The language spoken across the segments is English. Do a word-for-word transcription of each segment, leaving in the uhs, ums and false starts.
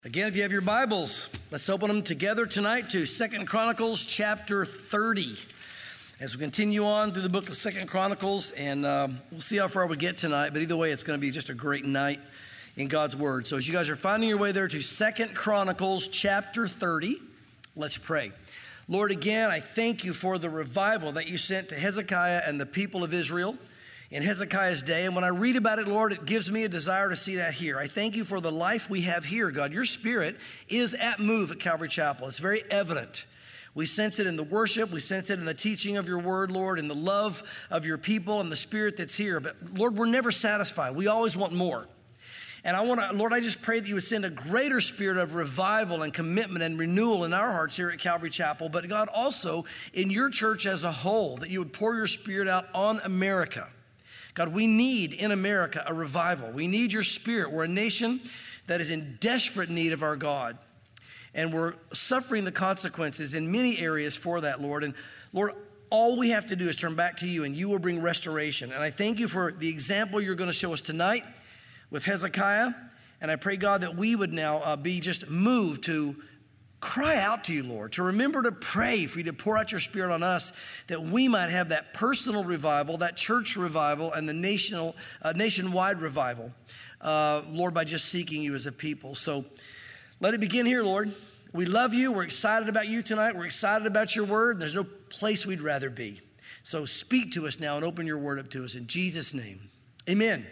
Again, if you have your Bibles, let's open them together tonight to Second Chronicles chapter thirty. As we continue on through the book of Second Chronicles, and um, we'll see how far we get tonight, but either way, it's going to be just a great night in God's Word. So as you guys are finding your way there to Second Chronicles chapter thirty, let's pray. Lord, again, I thank you for the revival that you sent to Hezekiah and the people of Israel in Hezekiah's day. And when I read about it, Lord, it gives me a desire to see that here. I thank you for the life we have here, God. Your Spirit is at move at Calvary Chapel. It's very evident. We sense it in the worship. We sense it in the teaching of your word, Lord, in the love of your people and the Spirit that's here. But Lord, we're never satisfied. We always want more. And I want to, Lord, I just pray that you would send a greater spirit of revival and commitment and renewal in our hearts here at Calvary Chapel. But God, also in your church as a whole, that you would pour your Spirit out on America. God, we need in America a revival. We need your Spirit. We're a nation that is in desperate need of our God. And we're suffering the consequences in many areas for that, Lord. And Lord, all we have to do is turn back to you and you will bring restoration. And I thank you for the example you're going to show us tonight with Hezekiah. And I pray, God, that we would now uh, be just moved to cry out to you, Lord, to remember to pray for you to pour out your Spirit on us, that we might have that personal revival, that church revival, and the national, uh, nationwide revival, uh, Lord, by just seeking you as a people. So let it begin here, Lord. We love you. We're excited about you tonight. We're excited about your word. There's no place we'd rather be. So speak to us now and open your word up to us in Jesus' name. Amen.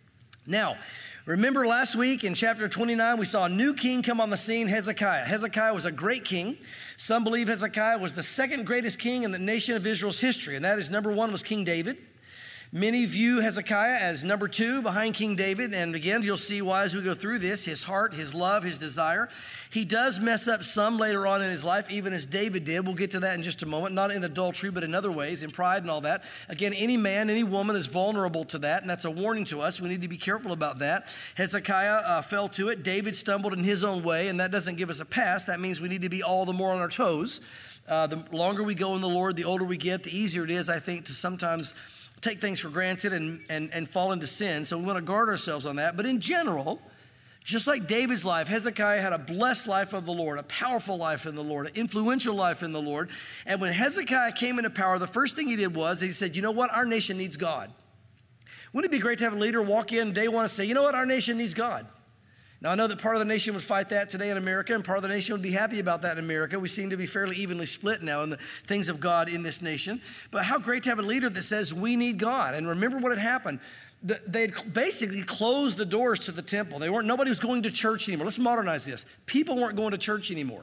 Now, remember last week in chapter twenty-nine, we saw a new king come on the scene, Hezekiah. Hezekiah was a great king. Some believe Hezekiah was the second greatest king in the nation of Israel's history, and that is number one was King David. Many view Hezekiah as number two behind King David, and again, you'll see why as we go through this, his heart, his love, his desire. He does mess up some later on in his life, even as David did. We'll get to that in just a moment, not in adultery, but in other ways, in pride and all that. Again, any man, any woman is vulnerable to that, and that's a warning to us. We need to be careful about that. Hezekiah uh, fell to it. David stumbled in his own way, and that doesn't give us a pass. That means we need to be all the more on our toes. Uh, the longer we go in the Lord, the older we get, the easier it is, I think, to sometimes take things for granted and, and, and fall into sin. So we want to guard ourselves on that. But in general, just like David's life, Hezekiah had a blessed life of the Lord, a powerful life in the Lord, an influential life in the Lord. And when Hezekiah came into power, the first thing he did was he said, you know what? Our nation needs God. Wouldn't it be great to have a leader walk in day one and say, you know what? Our nation needs God. Now, I know that part of the nation would fight that today in America, and part of the nation would be happy about that in America. We seem to be fairly evenly split now in the things of God in this nation. But how great to have a leader that says we need God. And remember what had happened. They had basically closed the doors to the temple. They weren't, nobody was going to church anymore. Let's modernize this. People weren't going to church anymore.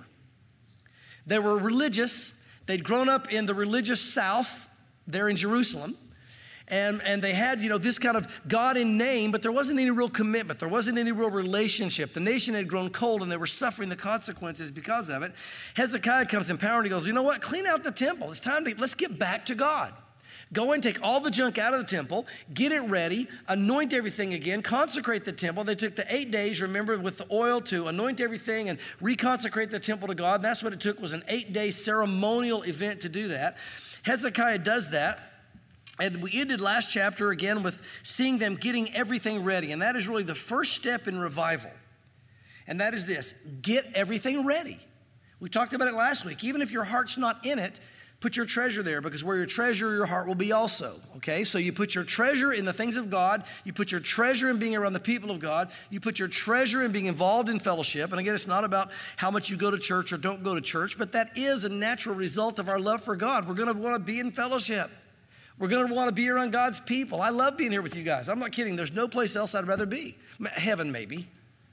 They were religious. They'd grown up in the religious South there in Jerusalem. And, and they had, you know, this kind of God in name, but there wasn't any real commitment. There wasn't any real relationship. The nation had grown cold and they were suffering the consequences because of it. Hezekiah comes in power and he goes, you know what? Clean out the temple. It's time to, let's get back to God. Go and take all the junk out of the temple, get it ready, anoint everything again, consecrate the temple. They took the eight days, remember, with the oil to anoint everything and reconsecrate the temple to God. And that's what it took, was an eight-day ceremonial event to do that. Hezekiah does that. And we ended last chapter again with seeing them getting everything ready. And that is really the first step in revival. And that is this: get everything ready. We talked about it last week. Even if your heart's not in it, put your treasure there, because where your treasure, your heart will be also. Okay? So you put your treasure in the things of God. You put your treasure in being around the people of God. You put your treasure in being involved in fellowship. And again, it's not about how much you go to church or don't go to church, but that is a natural result of our love for God. We're going to want to be in fellowship. We're going to want to be around God's people. I love being here with you guys. I'm not kidding. There's no place else I'd rather be. Heaven, maybe.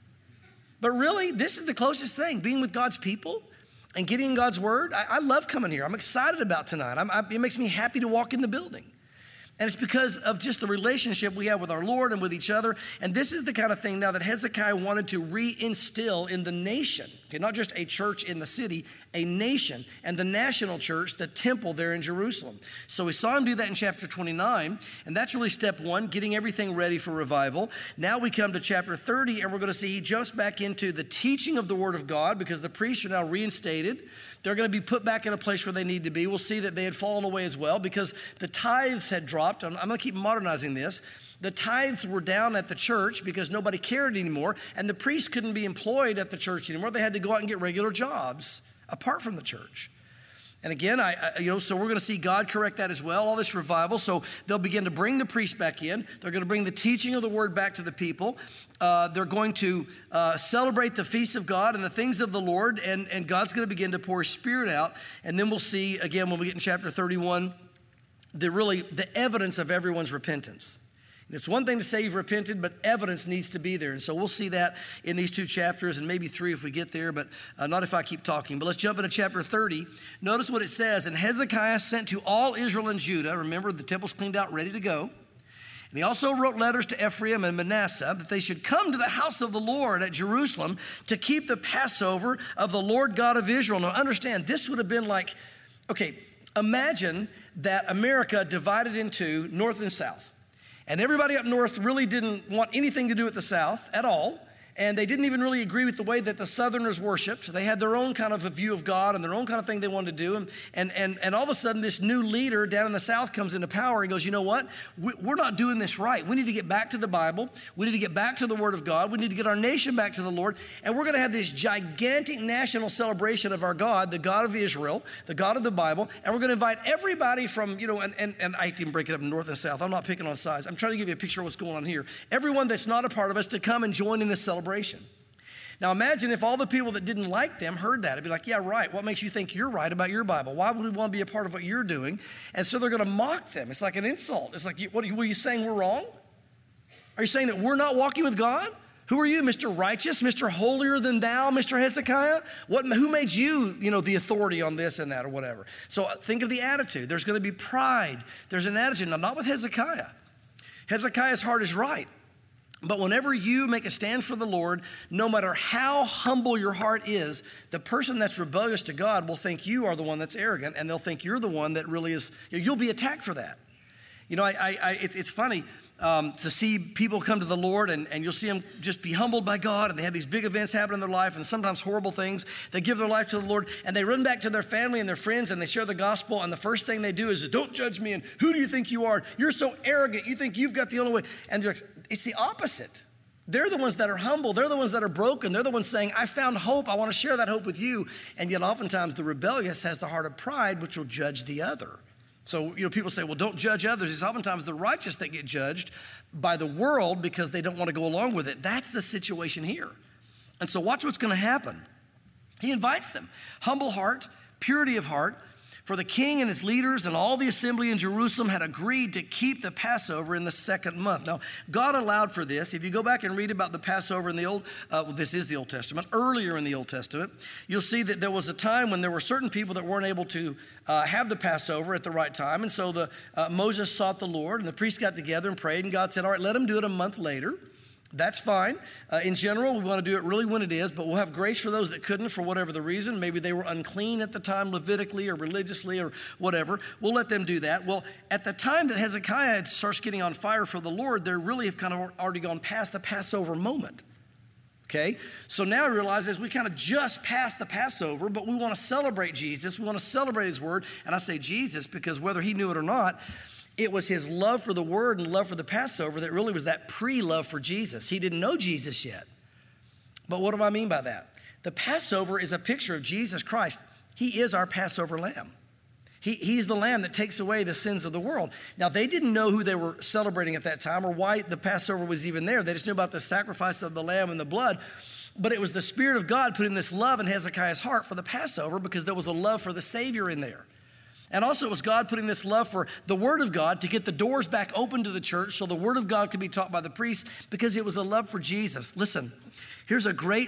But really, this is the closest thing, being with God's people and getting in God's word. I, I love coming here. I'm excited about tonight. I'm, I, it makes me happy to walk in the building. And it's because of just the relationship we have with our Lord and with each other. And this is the kind of thing now that Hezekiah wanted to reinstill in the nation. Okay, not just a church in the city, a nation. And the national church, the temple there in Jerusalem. So we saw him do that in chapter twenty-nine. And that's really step one, getting everything ready for revival. Now we come to chapter thirty, and we're going to see he jumps back into the teaching of the word of God, because the priests are now reinstated. They're going to be put back in a place where they need to be. We'll see that they had fallen away as well because the tithes had dropped. I'm, I'm going to keep modernizing this. The tithes were down at the church because nobody cared anymore, and the priests couldn't be employed at the church anymore. They had to go out and get regular jobs apart from the church. And again, I, I, you know, so we're going to see God correct that as well, all this revival. So they'll begin to bring the priests back in. They're going to bring the teaching of the word back to the people. Uh, they're going to uh, celebrate the feasts of God and the things of the Lord, and, and God's going to begin to pour his Spirit out. And then we'll see, again, when we get in chapter thirty-one, the really, the evidence of everyone's repentance. It's one thing to say you've repented, but evidence needs to be there. And so we'll see that in these two chapters, and maybe three if we get there, but uh, not if I keep talking. But let's jump into chapter thirty. Notice what it says. And Hezekiah sent to all Israel and Judah. Remember, the temple's cleaned out, ready to go. And he also wrote letters to Ephraim and Manasseh that they should come to the house of the Lord at Jerusalem to keep the Passover of the Lord God of Israel. Now understand, this would have been like, okay, imagine that America divided into north and south. And everybody up north really didn't want anything to do with the South at all. And they didn't even really agree with the way that the Southerners worshiped. They had their own kind of a view of God and their own kind of thing they wanted to do. And, and, and, and all of a sudden, this new leader down in the South comes into power. He goes, you know what? We, we're not doing this right. We need to get back to the Bible. We need to get back to the Word of God. We need to get our nation back to the Lord. And we're going to have this gigantic national celebration of our God, the God of Israel, the God of the Bible. And we're going to invite everybody from, you know, and, and, and I didn't break it up in north and south. I'm not picking on sides. I'm trying to give you a picture of what's going on here. Everyone that's not a part of us to come and join in this celebration. Now imagine if all the people that didn't like them heard that. It'd be like, yeah, right. What makes you think you're right about your Bible? Why would we want to be a part of what you're doing? And so they're going to mock them. It's like an insult. It's like, what are you, were you saying we're wrong? Are you saying that we're not walking with God? Who are you, Mister Righteous, Mister Holier than thou, Mister Hezekiah? What, who made you, you know, the authority on this and that or whatever? So think of the attitude. There's going to be pride. There's an attitude. Now, not with Hezekiah. Hezekiah's heart is right. But whenever you make a stand for the Lord, no matter how humble your heart is, the person that's rebellious to God will think you are the one that's arrogant, and they'll think you're the one that really is, you'll be attacked for that. You know, I, I, I it's, it's funny um, to see people come to the Lord, and, and you'll see them just be humbled by God, and they have these big events happen in their life, and sometimes horrible things. They give their life to the Lord, and they run back to their family and their friends, and they share the gospel, and the first thing they do is, don't judge me, and who do you think you are? You're so arrogant. You think you've got the only way. And they're like, it's the opposite. They're the ones that are humble. They're the ones that are broken. They're the ones saying, I found hope. I want to share that hope with you. And yet oftentimes the rebellious has the heart of pride, which will judge the other. So, you know, people say, well, don't judge others. It's oftentimes the righteous that get judged by the world because they don't want to go along with it. That's the situation here. And so watch what's going to happen. He invites them. Humble heart, purity of heart. For the king and his leaders and all the assembly in Jerusalem had agreed to keep the Passover in the second month. Now, God allowed for this. If you go back and read about the Passover in the Old, uh, well, this is the Old Testament, earlier in the Old Testament, you'll see that there was a time when there were certain people that weren't able to uh, have the Passover at the right time. And so the uh, Moses sought the Lord, and the priests got together and prayed, and God said, all right, let them do it a month later. That's fine. Uh, in general, we want to do it really when it is, but we'll have grace for those that couldn't for whatever the reason. Maybe they were unclean at the time, Levitically or religiously or whatever. We'll let them do that. Well, at the time that Hezekiah starts getting on fire for the Lord, they really have kind of already gone past the Passover moment. Okay? So now he realizes we kind of just passed the Passover, but we want to celebrate Jesus. We want to celebrate his word. And I say Jesus because whether he knew it or not, it was his love for the word and love for the Passover that really was that pre-love for Jesus. He didn't know Jesus yet. But what do I mean by that? The Passover is a picture of Jesus Christ. He is our Passover lamb. He, he's the lamb that takes away the sins of the world. Now, they didn't know who they were celebrating at that time or why the Passover was even there. They just knew about the sacrifice of the lamb and the blood. But it was the Spirit of God putting this love in Hezekiah's heart for the Passover because there was a love for the Savior in there. And also it was God putting this love for the Word of God to get the doors back open to the church so the Word of God could be taught by the priests because it was a love for Jesus. Listen, here's a great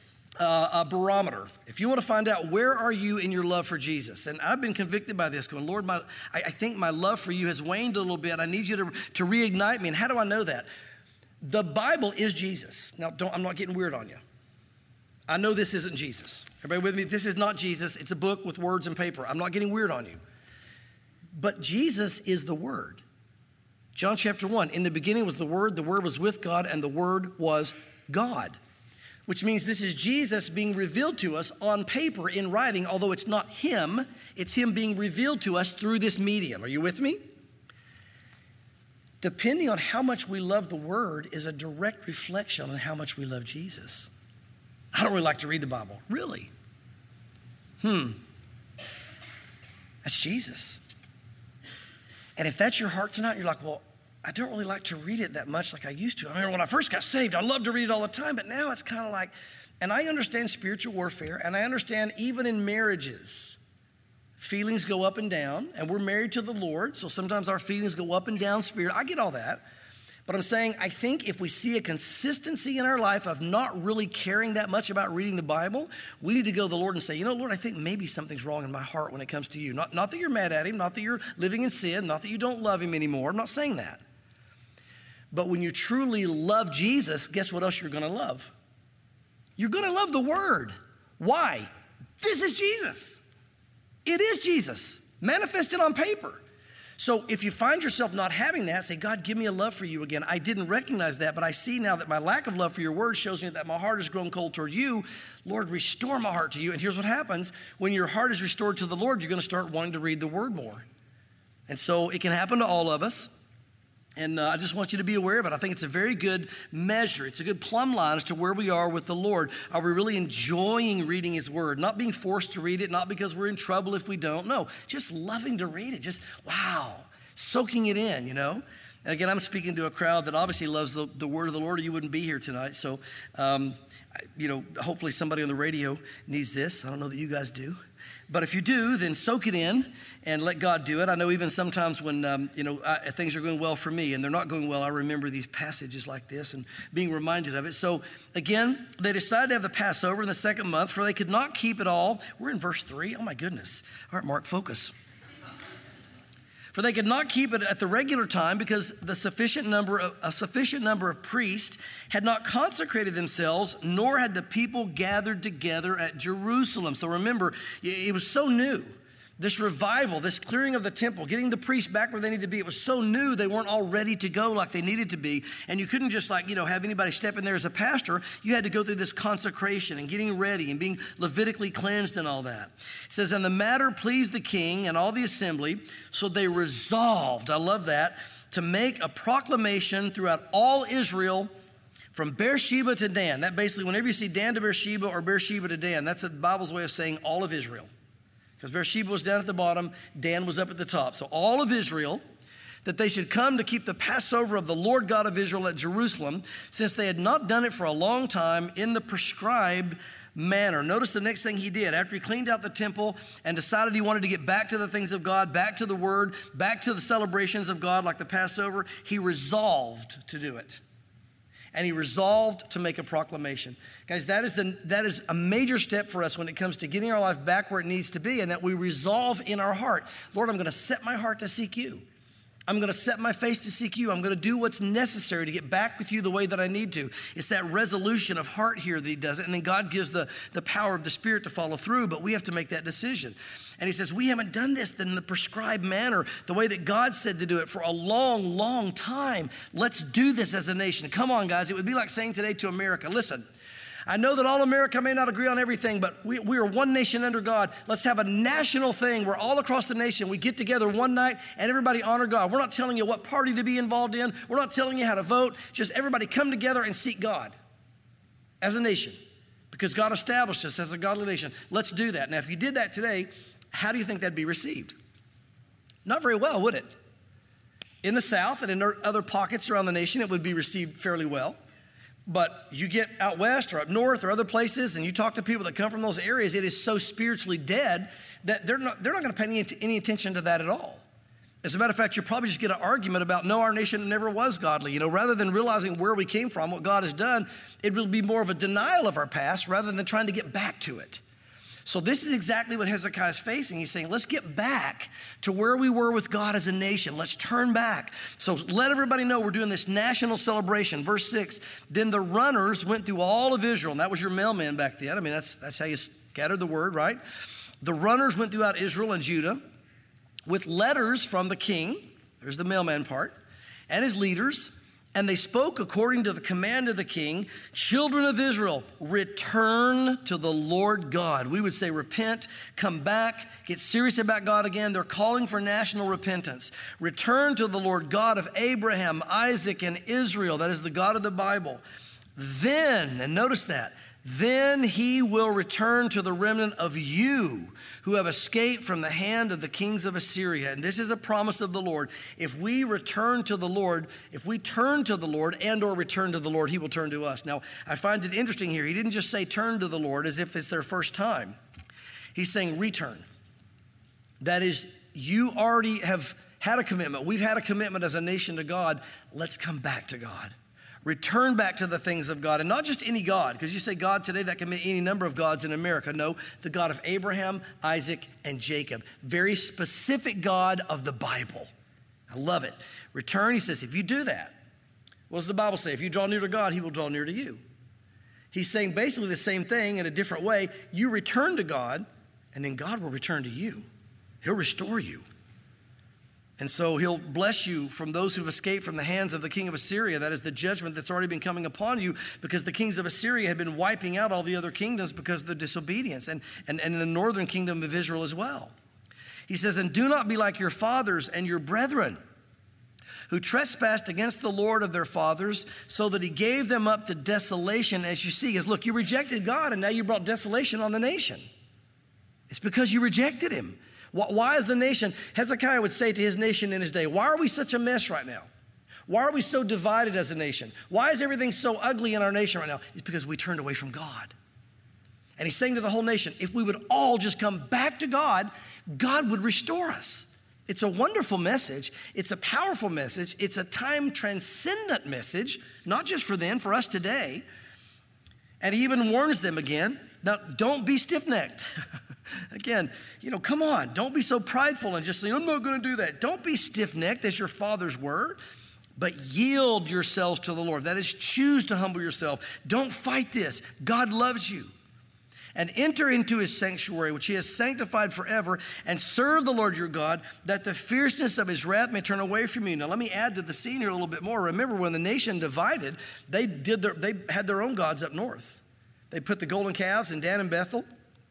uh, a barometer. If you want to find out where are you in your love for Jesus, and I've been convicted by this going, Lord, my, I, I think my love for you has waned a little bit. I need you to, to reignite me. And how do I know that? The Bible is Jesus. Now, don't, I'm not getting weird on you. I know this isn't Jesus. Everybody with me? This is not Jesus. It's a book with words and paper. I'm not getting weird on you. But Jesus is the Word. John chapter one, in the beginning was the Word, the Word was with God, and the Word was God. Which means this is Jesus being revealed to us on paper in writing, although it's not him, it's him being revealed to us through this medium. Are you with me? depending on how much we love the Word is a direct reflection on how much we love Jesus. I don't really like to read the Bible. Really? Hmm. That's Jesus. And if that's your heart tonight, you're like, well, I don't really like to read it that much like I used to. I remember when I first got saved, I loved to read it all the time, but now it's kind of like, and I understand spiritual warfare, and I understand even in marriages, feelings go up and down, and we're married to the Lord, so sometimes our feelings go up and down spirit. I get all that. But I'm saying, I think if we see a consistency in our life of not really caring that much about reading the Bible, we need to go to the Lord and say, you know, Lord, I think maybe something's wrong in my heart when it comes to you. Not, not that you're mad at him, not that you're living in sin, not that you don't love him anymore. I'm not saying that. But when you truly love Jesus, guess what else you're going to love? You're going to love the Word. Why? This is Jesus. It is Jesus, manifested on paper. So if you find yourself not having that, say, God, give me a love for you again. I didn't recognize that, but I see now that my lack of love for your word shows me that my heart has grown cold toward you. Lord, restore my heart to you. And here's what happens. When your heart is restored to the Lord, you're going to start wanting to read the word more. And so it can happen to all of us. And uh, I just want you to be aware of it. I think it's a very good measure. It's a good plumb line as to where we are with the Lord. Are we really enjoying reading his word? Not being forced to read it, not because we're in trouble if we don't. No, just loving to read it. Just, wow, soaking it in, you know. And again, I'm speaking to a crowd that obviously loves the, the word of the Lord, or you wouldn't be here tonight. So, um, you know, hopefully somebody on the radio needs this. I don't know that you guys do. But if you do, then soak it in and let God do it. I know even sometimes when, um, you know, I, things are going well for me and they're not going well, I remember these passages like this and being reminded of it. So again, they decided to have the Passover in the second month, for they could not keep it all. We're in verse three. Oh my goodness. All right, Mark, focus. For they could not keep it at the regular time because the sufficient number of, a sufficient number of priests had not consecrated themselves, nor had the people gathered together at Jerusalem. So remember, it was so new. This revival, this clearing of the temple, getting the priests back where they need to be, it was so new they weren't all ready to go like they needed to be. And you couldn't just like, you know, have anybody step in there as a pastor. You had to go through this consecration and getting ready and being Levitically cleansed and all that. It says, and the matter pleased the king and all the assembly, so they resolved, I love that, to make a proclamation throughout all Israel from Beersheba to Dan. That basically, whenever you see Dan to Beersheba or Beersheba to Dan, that's the Bible's way of saying all of Israel. Because Beersheba was down at the bottom, Dan was up at the top. So all of Israel, that they should come to keep the Passover of the Lord God of Israel at Jerusalem, since they had not done it for a long time in the prescribed manner. Notice the next thing he did. After he cleaned out the temple and decided he wanted to get back to the things of God, back to the word, back to the celebrations of God like the Passover, he resolved to do it. And he resolved to make a proclamation. Guys, that is the that is a major step for us when it comes to getting our life back where it needs to be, and that we resolve in our heart, Lord, I'm going to set my heart to seek you. I'm going to set my face to seek you. I'm going to do what's necessary to get back with you the way that I need to. It's that resolution of heart here that he does it, and then God gives the, the power of the Spirit to follow through, but we have to make that decision. And he says, we haven't done this in the prescribed manner, the way that God said to do it for a long, long time. Let's do this as a nation. Come on, guys. It would be like saying today to America, listen, I know that all America may not agree on everything, but we, we are one nation under God. Let's have a national thing where all across the nation we get together one night and everybody honor God. We're not telling you what party to be involved in. We're not telling you how to vote. Just everybody come together and seek God as a nation, because God established us as a godly nation. Let's do that. Now, if you did that today, how do you think that'd be received? Not very well, would it? In the South and in other pockets around the nation, it would be received fairly well. But you get out west or up north or other places and you talk to people that come from those areas, it is so spiritually dead that they're not, they're not going to pay any, any attention to that at all. As a matter of fact, you'll probably just get an argument about, no, our nation never was godly. You know, rather than realizing where we came from, what God has done, it will be more of a denial of our past rather than trying to get back to it. So this is exactly what Hezekiah is facing. He's saying, let's get back to where we were with God as a nation. Let's turn back. So let everybody know we're doing this national celebration. Verse six, then the runners went through all of Israel. And that was your mailman back then. I mean, that's, that's how you scattered the word, right? The runners went throughout Israel and Judah with letters from the king. There's the mailman part. And his leaders And they spoke according to the command of the king. Children of Israel, return to the Lord God. We would say repent, come back, get serious about God again. They're calling for national repentance. Return to the Lord God of Abraham, Isaac, and Israel. That is the God of the Bible. Then, and notice that, then he will return to the remnant of you who have escaped from the hand of the kings of Assyria. And this is a promise of the Lord. If we return to the Lord, if we turn to the Lord and or return to the Lord, he will turn to us. Now, I find it interesting here. He didn't just say turn to the Lord as if it's their first time. He's saying return. That is, you already have had a commitment. We've had a commitment as a nation to God. Let's come back to God. Return back to the things of God, and not just any God, because you say God today, that can be any number of gods in America. No, the God of Abraham, Isaac, and Jacob. Very specific God of the Bible. I love it. Return, he says, if you do that, what does the Bible say? If you draw near to God, he will draw near to you. He's saying basically the same thing in a different way. You return to God, and then God will return to you. He'll restore you. And so he'll bless you from those who've escaped from the hands of the king of Assyria. That is the judgment that's already been coming upon you, because the kings of Assyria had been wiping out all the other kingdoms because of their disobedience, and, and, and the northern kingdom of Israel as well. He says, and do not be like your fathers and your brethren, who trespassed against the Lord of their fathers, so that he gave them up to desolation. As you see, is look, you rejected God, and now you brought desolation on the nation. It's because you rejected him. Why is the nation, Hezekiah would say to his nation in his day, why are we such a mess right now? Why are we so divided as a nation? Why is everything so ugly in our nation right now? It's because we turned away from God. And he's saying to the whole nation, if we would all just come back to God, God would restore us. It's a wonderful message. It's a powerful message. It's a time transcendent message, not just for them, for us today. And he even warns them again, now don't be stiff-necked. Again, you know, come on. Don't be so prideful and just say, I'm not going to do that. Don't be stiff-necked as your fathers were, but yield yourselves to the Lord. That is, choose to humble yourself. Don't fight this. God loves you. And enter into his sanctuary, which he has sanctified forever, and serve the Lord your God, that the fierceness of his wrath may turn away from you. Now, let me add to the scene here a little bit more. Remember, when the nation divided, they did their, they had their own gods up north. They put the golden calves in Dan and Bethel.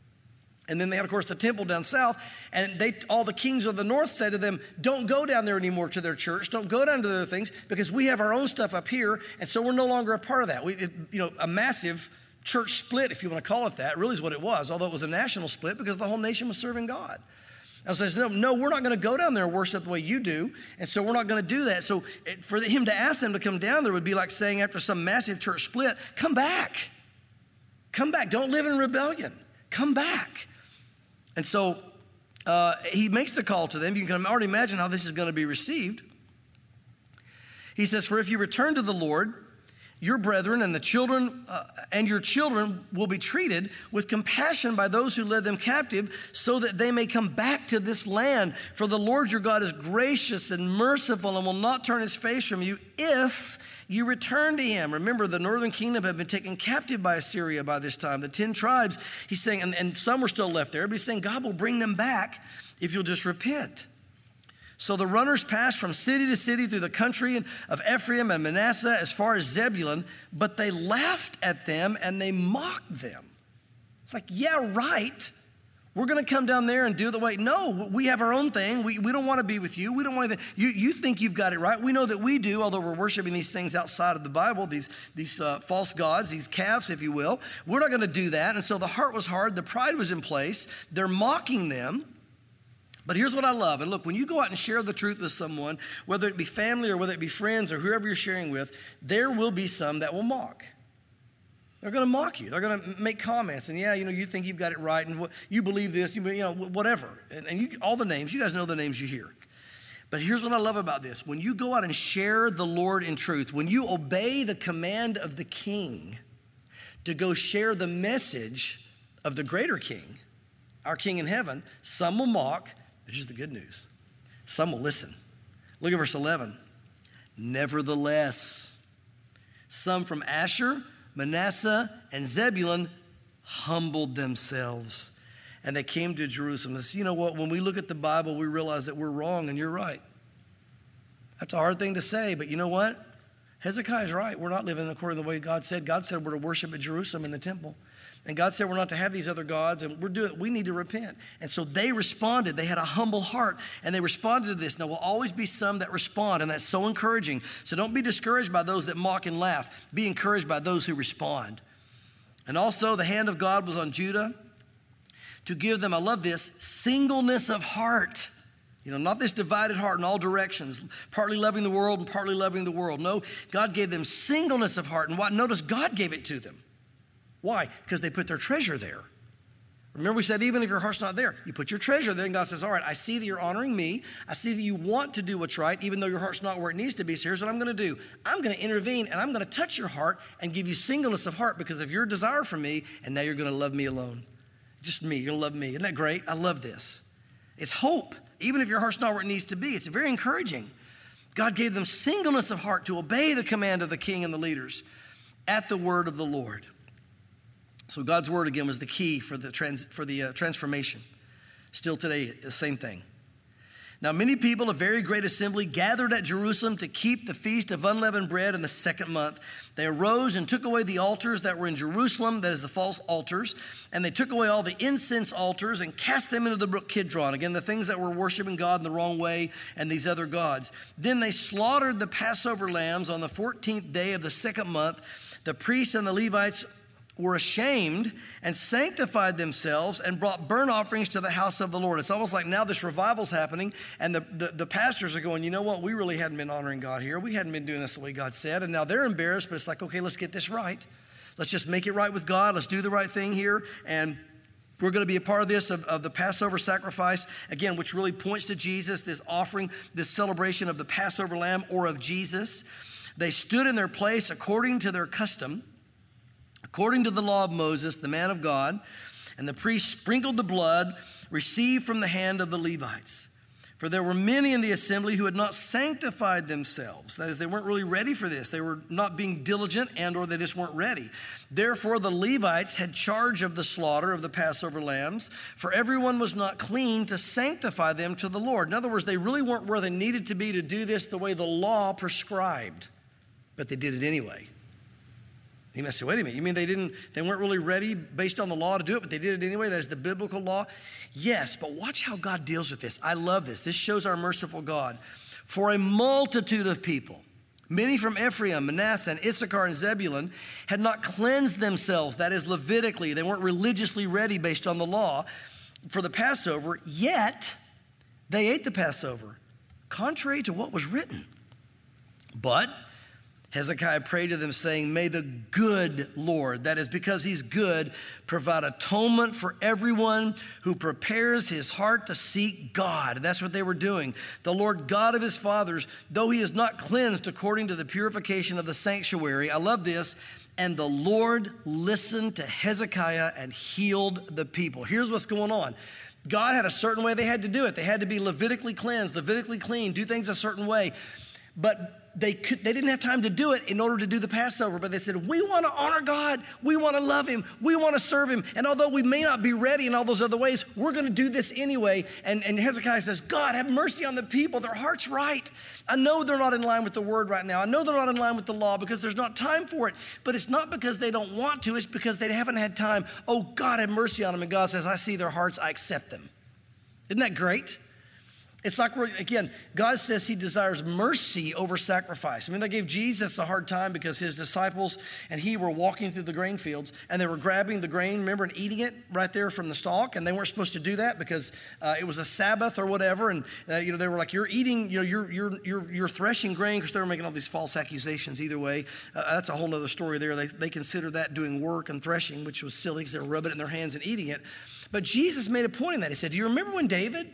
And then they had, of course, the temple down south. And they, all the kings of the north said to them, don't go down there anymore to their church. Don't go down to their things, because we have our own stuff up here. And so we're no longer a part of that. We, it, you know, a massive church split, if you want to call it that, really is what it was. Although it was a national split, because the whole nation was serving God. And so he says, no, no, we're not going to go down there and worship the way you do. And so we're not going to do that. So it, for him to ask them to come down there would be like saying, after some massive church split, come back. Come back. Don't live in rebellion. Come back. And so uh, he makes the call to them. You can already imagine how this is going to be received. He says, for if you return to the Lord, your brethren and the children uh, and your children will be treated with compassion by those who led them captive, so that they may come back to this land. For the Lord your God is gracious and merciful, and will not turn his face from you if you return to him. Remember, the northern kingdom had been taken captive by Assyria by this time. The ten tribes, he's saying, and, and some were still left there, but he's saying God will bring them back if you'll just repent. So the runners passed from city to city through the country of Ephraim and Manasseh as far as Zebulun, but they laughed at them and they mocked them. It's like, yeah, right. We're going to come down there and do the way. No, we have our own thing. We, we don't want to be with you. We don't want anything. You, you think you've got it right. We know that we do, although we're worshiping these things outside of the Bible, these, these uh, false gods, these calves, if you will. We're not going to do that. And so the heart was hard. The pride was in place. They're mocking them. But here's what I love. And look, when you go out and share the truth with someone, whether it be family or whether it be friends or whoever you're sharing with, there will be some that will mock. They're going to mock you. They're going to make comments. And yeah, you know, you think you've got it right, and you believe this, you know, whatever. And, and you, all the names, you guys know the names you hear. But here's what I love about this. When you go out and share the Lord in truth, when you obey the command of the king to go share the message of the greater king, our king in heaven, some will mock, but here's the good news. Some will listen. Look at verse eleven. Nevertheless, some from Asher, Manasseh, and Zebulun humbled themselves, and they came to Jerusalem. You know what? When we look at the Bible, we realize that we're wrong and you're right. That's a hard thing to say, but you know what? Hezekiah's right. We're not living according to the way God said. God said we're to worship at Jerusalem in the temple. And God said we're not to have these other gods, and we're doing, we need to repent. And so they responded. They had a humble heart, and they responded to this. And there will always be some that respond, and that's so encouraging. So don't be discouraged by those that mock and laugh. Be encouraged by those who respond. And also the hand of God was on Judah to give them, I love this, singleness of heart. You know, not this divided heart in all directions, partly loving the world and partly loving the world. No, God gave them singleness of heart. And what? Notice God gave it to them. Why? Because they put their treasure there. Remember we said even if your heart's not there, you put your treasure there and God says, all right, I see that you're honoring me. I see that you want to do what's right even though your heart's not where it needs to be. So here's what I'm going to do. I'm going to intervene and I'm going to touch your heart and give you singleness of heart because of your desire for me, and now you're going to love me alone. Just me. You're going to love me. Isn't that great? I love this. It's hope. Even if your heart's not where it needs to be, it's very encouraging. God gave them singleness of heart to obey the command of the king and the leaders at the word of the Lord. So God's word, again, was the key for the trans, for the uh, transformation. Still today, the same thing. Now, many people, a very great assembly, gathered at Jerusalem to keep the feast of unleavened bread in the second month. They arose and took away the altars that were in Jerusalem, that is the false altars, and they took away all the incense altars and cast them into the brook Kidron. Again, the things that were worshiping God in the wrong way and these other gods. Then they slaughtered the Passover lambs on the fourteenth day of the second month. The priests and the Levites were ashamed and sanctified themselves and brought burnt offerings to the house of the Lord. It's almost like now this revival's happening and the, the, the pastors are going, you know what, we really hadn't been honoring God here. We hadn't been doing this the way God said. And now they're embarrassed, but it's like, okay, let's get this right. Let's just make it right with God. Let's do the right thing here. And we're going to be a part of this, of, of the Passover sacrifice, again, which really points to Jesus, this offering, this celebration of the Passover lamb or of Jesus. They stood in their place according to their custom, according to the law of Moses, the man of God, and the priest sprinkled the blood received from the hand of the Levites. For there were many in the assembly who had not sanctified themselves. That is, they weren't really ready for this. They were not being diligent and or they just weren't ready. Therefore, the Levites had charge of the slaughter of the Passover lambs, for everyone was not clean to sanctify them to the Lord. In other words, they really weren't where they needed to be to do this the way the law prescribed, but they did it anyway. You might say, wait a minute, you mean they didn't, they weren't really ready based on the law to do it, but they did it anyway? That is the biblical law? Yes, but watch how God deals with this. I love this. This shows our merciful God. For a multitude of people, many from Ephraim, Manasseh, and Issachar, and Zebulun, had not cleansed themselves, that is Levitically. They weren't religiously ready based on the law for the Passover, yet they ate the Passover, contrary to what was written. But Hezekiah prayed to them saying, may the good Lord, that is because he's good, provide atonement for everyone who prepares his heart to seek God. That's what they were doing. The Lord God of his fathers, though he is not cleansed according to the purification of the sanctuary. I love this. And the Lord listened to Hezekiah and healed the people. Here's what's going on. God had a certain way they had to do it. They had to be Levitically cleansed, Levitically clean, do things a certain way. But They could, they didn't have time to do it in order to do the Passover, but they said, we want to honor God. We want to love him. We want to serve him. And although we may not be ready in all those other ways, we're going to do this anyway. And, and Hezekiah says, God, have mercy on the people. Their heart's right. I know they're not in line with the word right now. I know they're not in line with the law because there's not time for it. But it's not because they don't want to. It's because they haven't had time. Oh, God, have mercy on them. And God says, I see their hearts. I accept them. Isn't that great? It's like, we're, again, God says he desires mercy over sacrifice. I mean, they gave Jesus a hard time because his disciples and he were walking through the grain fields and they were grabbing the grain, remember, and eating it right there from the stalk. And they weren't supposed to do that because uh, it was a Sabbath or whatever. And, uh, you know, they were like, you're eating, you know, you're, you're, you're, you're threshing grain, because they were making all these false accusations either way. Uh, that's a whole other story there. They, they considered that doing work and threshing, which was silly because they were rubbing it in their hands and eating it. But Jesus made a point in that. He said, do you remember when David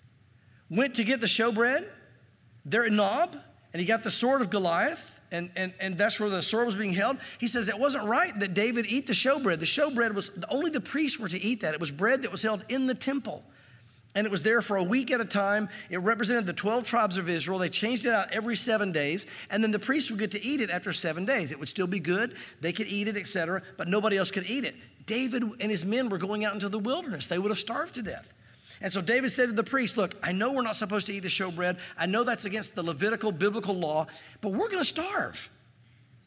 went to get the showbread there at Nob, and he got the sword of Goliath, and, and, and that's where the sword was being held? He says it wasn't right that David eat the showbread. The showbread was, only the priests were to eat that. It was bread that was held in the temple, and it was there for a week at a time. It represented the twelve tribes of Israel. They changed it out every seven days, and then the priests would get to eat it after seven days. It would still be good. They could eat it, et cetera, but nobody else could eat it. David and his men were going out into the wilderness. They would have starved to death. And so David said to the priest, look, I know we're not supposed to eat the showbread. I know that's against the Levitical biblical law, but we're going to starve.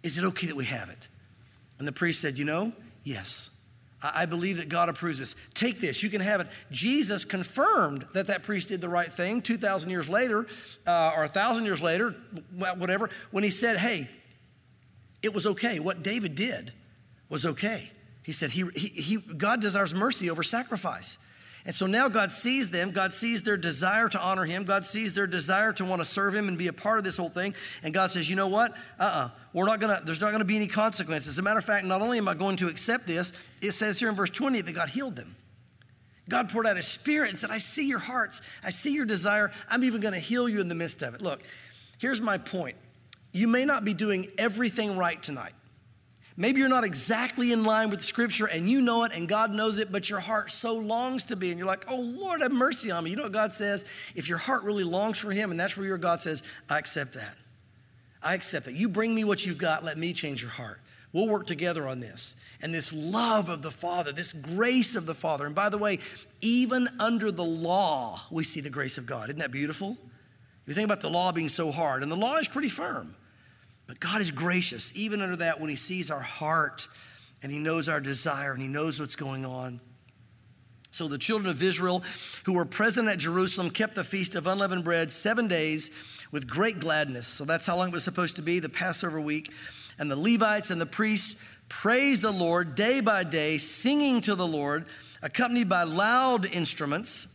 Is it okay that we have it? And the priest said, you know, yes. I believe that God approves this. Take this, you can have it. Jesus confirmed that that priest did the right thing two thousand years later, uh, or one thousand years later, whatever, when he said, hey, it was okay. What David did was okay. He said, he, he, he, God desires mercy over sacrifice. And so now God sees them. God sees their desire to honor him. God sees their desire to want to serve him and be a part of this whole thing. And God says, you know what? Uh-uh. We're not gonna, there's not going to be any consequences. As a matter of fact, not only am I going to accept this, it says here in verse twenty that God healed them. God poured out his spirit and said, I see your hearts. I see your desire. I'm even going to heal you in the midst of it. Look, here's my point. You may not be doing everything right tonight. Maybe you're not exactly in line with Scripture and you know it and God knows it, but your heart so longs to be. And you're like, oh, Lord, have mercy on me. You know what God says? If your heart really longs for him and that's where your God says, I accept that. I accept that. You bring me what you've got. Let me change your heart. We'll work together on this. And this love of the Father, this grace of the Father. And by the way, even under the law, we see the grace of God. Isn't that beautiful? You think about the law being so hard, and the law is pretty firm. But God is gracious, even under that, when he sees our heart and he knows our desire and he knows what's going on. So the children of Israel who were present at Jerusalem kept the feast of unleavened bread seven days with great gladness. So that's how long it was supposed to be, the Passover week. And the Levites and the priests praised the Lord day by day, singing to the Lord, accompanied by loud instruments.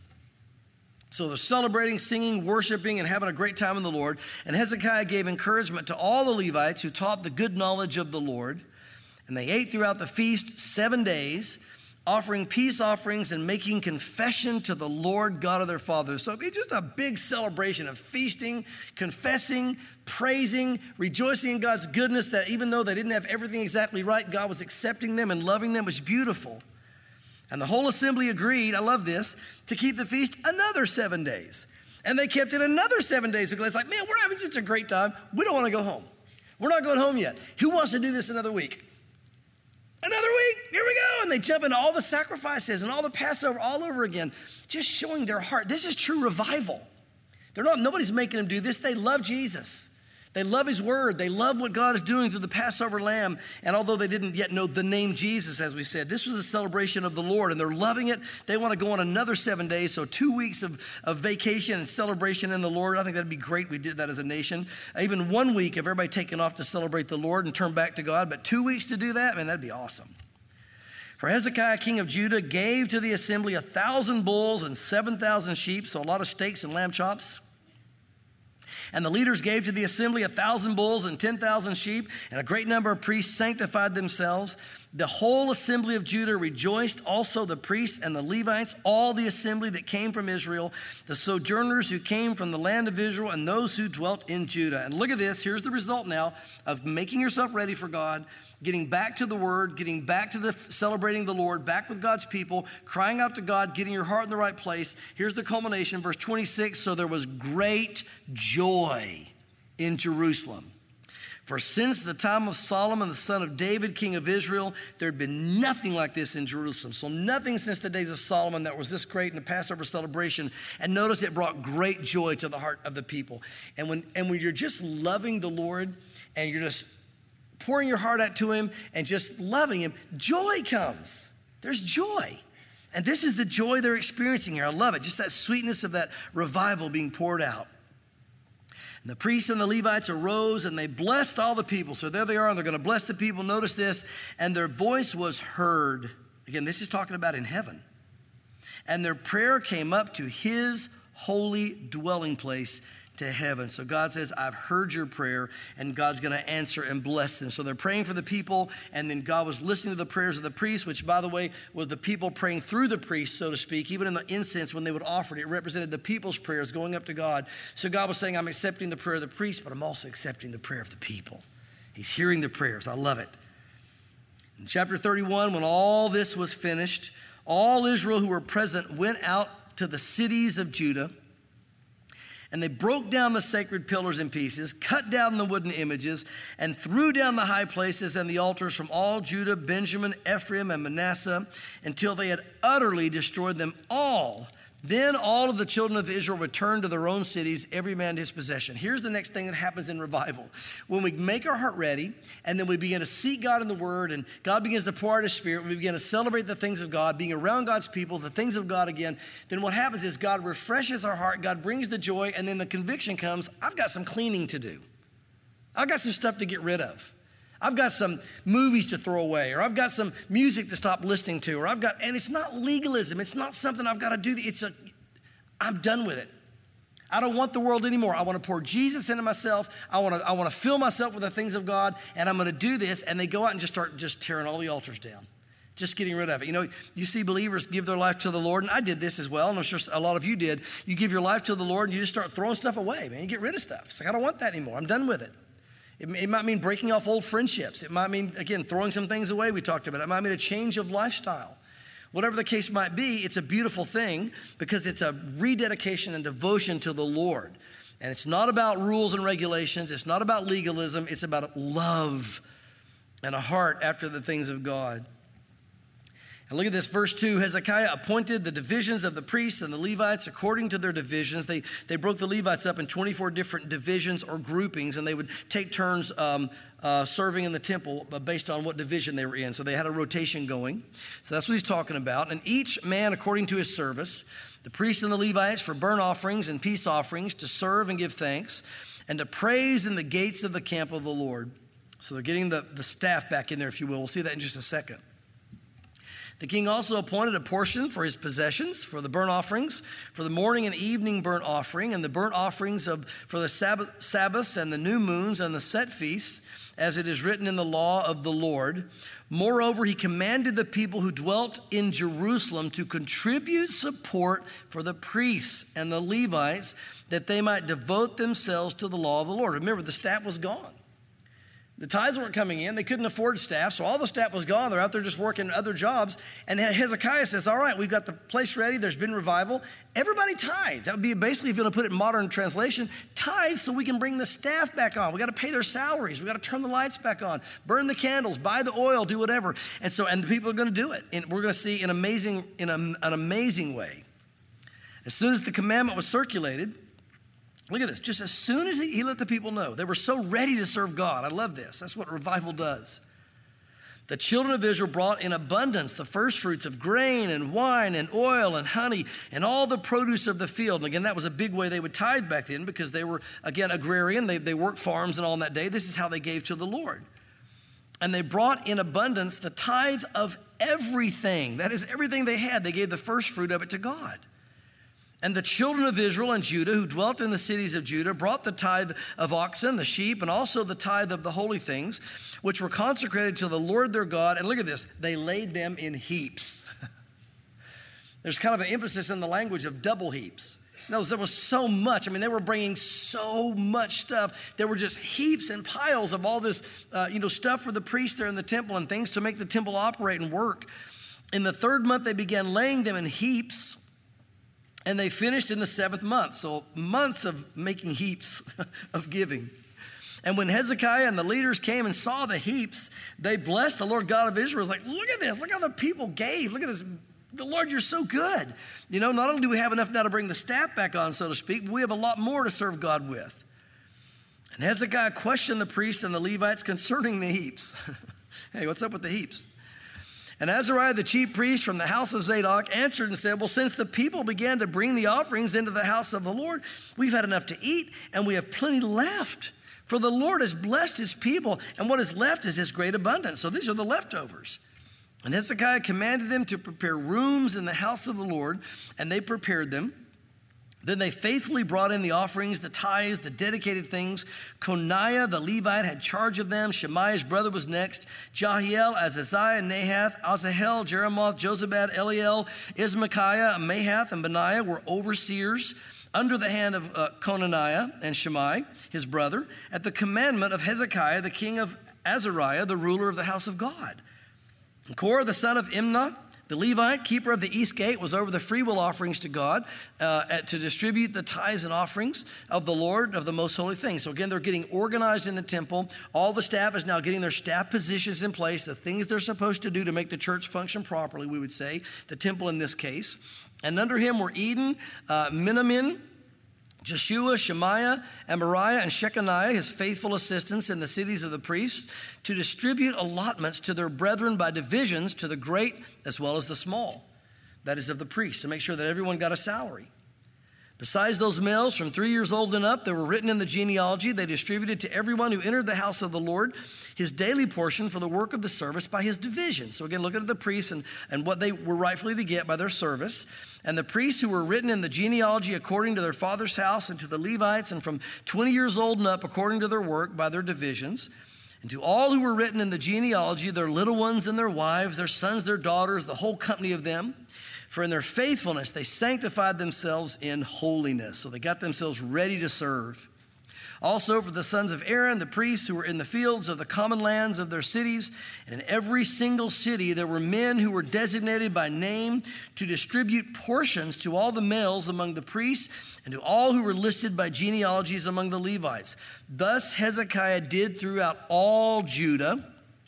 So they're celebrating, singing, worshiping, and having a great time in the Lord. And Hezekiah gave encouragement to all the Levites who taught the good knowledge of the Lord. And they ate throughout the feast seven days, offering peace offerings and making confession to the Lord God of their fathers. So it's just a big celebration of feasting, confessing, praising, rejoicing in God's goodness, that even though they didn't have everything exactly right, God was accepting them and loving them. It was beautiful. And the whole assembly agreed, I love this, to keep the feast another seven days. And they kept it another seven days. It's like, man, we're having such a great time. We don't want to go home. We're not going home yet. Who wants to do this another week? Another week, here we go. And they jump into all the sacrifices and all the Passover all over again, just showing their heart. This is true revival. They're not, nobody's making them do this. They love Jesus. They love his word. They love what God is doing through the Passover lamb. And although they didn't yet know the name Jesus, as we said, this was a celebration of the Lord, and they're loving it. They want to go on another seven days, so two weeks of, of vacation and celebration in the Lord. I think that'd be great. We did that as a nation. Even one week of everybody taking off to celebrate the Lord and turn back to God, but two weeks to do that, man, that'd be awesome. For Hezekiah, king of Judah, gave to the assembly a thousand bulls and seven thousand sheep, so a lot of steaks and lamb chops. And the leaders gave to the assembly a thousand bulls and ten thousand sheep, and a great number of priests sanctified themselves. The whole assembly of Judah rejoiced, also the priests and the Levites, all the assembly that came from Israel, the sojourners who came from the land of Israel, and those who dwelt in Judah. And look at this, here's the result now of making yourself ready for God, getting back to the word, getting back to the celebrating the Lord, back with God's people, crying out to God, getting your heart in the right place. Here's the culmination, verse twenty-six, so there was great joy in Jerusalem. For since the time of Solomon, the son of David, king of Israel, there had been nothing like this in Jerusalem. So nothing since the days of Solomon that was this great in the Passover celebration. And notice it brought great joy to the heart of the people. And when, and when you're just loving the Lord and you're just pouring your heart out to him and just loving him, joy comes. There's joy. And this is the joy they're experiencing here. I love it. Just that sweetness of that revival being poured out. And the priests and the Levites arose and they blessed all the people. So there they are, and they're going to bless the people. Notice this. And their voice was heard. Again, this is talking about in heaven. And their prayer came up to his holy dwelling place, to heaven. So God says, I've heard your prayer, and God's going to answer and bless them. So they're praying for the people, and then God was listening to the prayers of the priests, which, by the way, was the people praying through the priests, so to speak. Even in the incense, when they would offer it, it represented the people's prayers going up to God. So God was saying, I'm accepting the prayer of the priests, but I'm also accepting the prayer of the people. He's hearing the prayers. I love it. In chapter thirty-one, when all this was finished, all Israel who were present went out to the cities of Judah, and they broke down the sacred pillars in pieces, cut down the wooden images, and threw down the high places and the altars from all Judah, Benjamin, Ephraim, and Manasseh, until they had utterly destroyed them all. Then all of the children of Israel returned to their own cities, every man to his possession. Here's the next thing that happens in revival. When we make our heart ready, and then we begin to seek God in the Word, and God begins to pour out His Spirit, we begin to celebrate the things of God, being around God's people, the things of God again, then what happens is God refreshes our heart, God brings the joy, and then the conviction comes, I've got some cleaning to do. I've got some stuff to get rid of. I've got some movies to throw away, or I've got some music to stop listening to, or I've got, and it's not legalism. It's not something I've got to do. It's a, I'm done with it. I don't want the world anymore. I want to pour Jesus into myself. I want to, I want to fill myself with the things of God, and I'm going to do this. And they go out and just start just tearing all the altars down, just getting rid of it. You know, you see believers give their life to the Lord, and I did this as well, and I'm sure a lot of you did. You give your life to the Lord, and you just start throwing stuff away, man. You get rid of stuff. It's like, I don't want that anymore. I'm done with it. It might mean breaking off old friendships. It might mean, again, throwing some things away we talked about. It might mean a change of lifestyle. Whatever the case might be, it's a beautiful thing because it's a rededication and devotion to the Lord. And it's not about rules and regulations. It's not about legalism. It's about love and a heart after the things of God. And look at this, verse two, Hezekiah appointed the divisions of the priests and the Levites according to their divisions. They, they broke the Levites up in twenty-four different divisions or groupings, and they would take turns um, uh, serving in the temple based on what division they were in. So they had a rotation going. So that's what he's talking about. And each man according to his service, the priests and the Levites for burnt offerings and peace offerings, to serve and give thanks, and to praise in the gates of the camp of the Lord. So they're getting the, the staff back in there, if you will. We'll see that in just a second. The king also appointed a portion for his possessions, for the burnt offerings, for the morning and evening burnt offering, and the burnt offerings of for the Sabbath, Sabbaths and the new moons and the set feasts, as it is written in the law of the Lord. Moreover, he commanded the people who dwelt in Jerusalem to contribute support for the priests and the Levites, that they might devote themselves to the law of the Lord. Remember, the staff was gone. The tithes weren't coming in. They couldn't afford staff, so all the staff was gone. They're out there just working other jobs. And Hezekiah says, all right, we've got the place ready. There's been revival. Everybody tithe. That would be basically, if you want to put it in modern translation, tithe so we can bring the staff back on. We got to pay their salaries. We got to turn the lights back on, burn the candles, buy the oil, do whatever. And so, and the people are going to do it. And we're going to see an amazing, in a, an amazing way. As soon as the commandment was circulated, look at this. Just as soon as he, he let the people know, they were so ready to serve God. I love this. That's what revival does. The children of Israel brought in abundance the first fruits of grain and wine and oil and honey and all the produce of the field. And again, that was a big way they would tithe back then because they were, again, agrarian. They, they worked farms and all in that day. This is how they gave to the Lord. And they brought in abundance the tithe of everything. That is everything they had. They gave the first fruit of it to God. And the children of Israel and Judah who dwelt in the cities of Judah brought the tithe of oxen, the sheep, and also the tithe of the holy things, which were consecrated to the Lord their God. And look at this, they laid them in heaps. There's kind of an emphasis in the language of double heaps. No, there was so much. I mean, they were bringing so much stuff. There were just heaps and piles of all this, uh, you know, stuff for the priests there in the temple and things to make the temple operate and work. In the third month, they began laying them in heaps. And they finished in the seventh month. So months of making heaps of giving. And when Hezekiah and the leaders came and saw the heaps, they blessed the Lord God of Israel. It was like, look at this. Look how the people gave. Look at this. The Lord, you're so good. You know, not only do we have enough now to bring the staff back on, so to speak, but we have a lot more to serve God with. And Hezekiah questioned the priests and the Levites concerning the heaps. Hey, what's up with the heaps? And Azariah, the chief priest from the house of Zadok, answered and said, well, since the people began to bring the offerings into the house of the Lord, we've had enough to eat, and we have plenty left. For the Lord has blessed his people, and what is left is his great abundance. So these are the leftovers. And Hezekiah commanded them to prepare rooms in the house of the Lord, and they prepared them. Then they faithfully brought in the offerings, the tithes, the dedicated things. Coniah, the Levite, had charge of them. Shemaiah's brother was next. Jahiel, Azaziah, Nahath, Asahel, Jeremoth, Jozabad, Eliel, Ismachiah, Mahath, and Benaiah were overseers under the hand of uh, Conaniah and Shemaiah, his brother, at the commandment of Hezekiah, the king of Azariah, the ruler of the house of God. And Korah, the son of Imnah, the Levite, keeper of the east gate, was over the freewill offerings to God uh, at, to distribute the tithes and offerings of the Lord of the most holy things. So again, they're getting organized in the temple. All the staff is now getting their staff positions in place, the things they're supposed to do to make the church function properly, we would say, the temple in this case. And under him were Eden, uh, Minamin, Jeshua, Shemaiah, Amariah, and Shechaniah, his faithful assistants in the cities of the priests, to distribute allotments to their brethren by divisions to the great as well as the small, that is of the priests, to make sure that everyone got a salary. Besides those males from three years old and up that were written in the genealogy, they distributed to everyone who entered the house of the Lord his daily portion for the work of the service by his division. So again, look at the priests and, and what they were rightfully to get by their service. And the priests who were written in the genealogy according to their father's house, and to the Levites, and from twenty years old and up according to their work by their divisions. And to all who were written in the genealogy, their little ones and their wives, their sons, their daughters, the whole company of them. For in their faithfulness, they sanctified themselves in holiness. So they got themselves ready to serve. Also for the sons of Aaron, the priests who were in the fields of the common lands of their cities, and in every single city there were men who were designated by name to distribute portions to all the males among the priests and to all who were listed by genealogies among the Levites. Thus Hezekiah did throughout all Judah,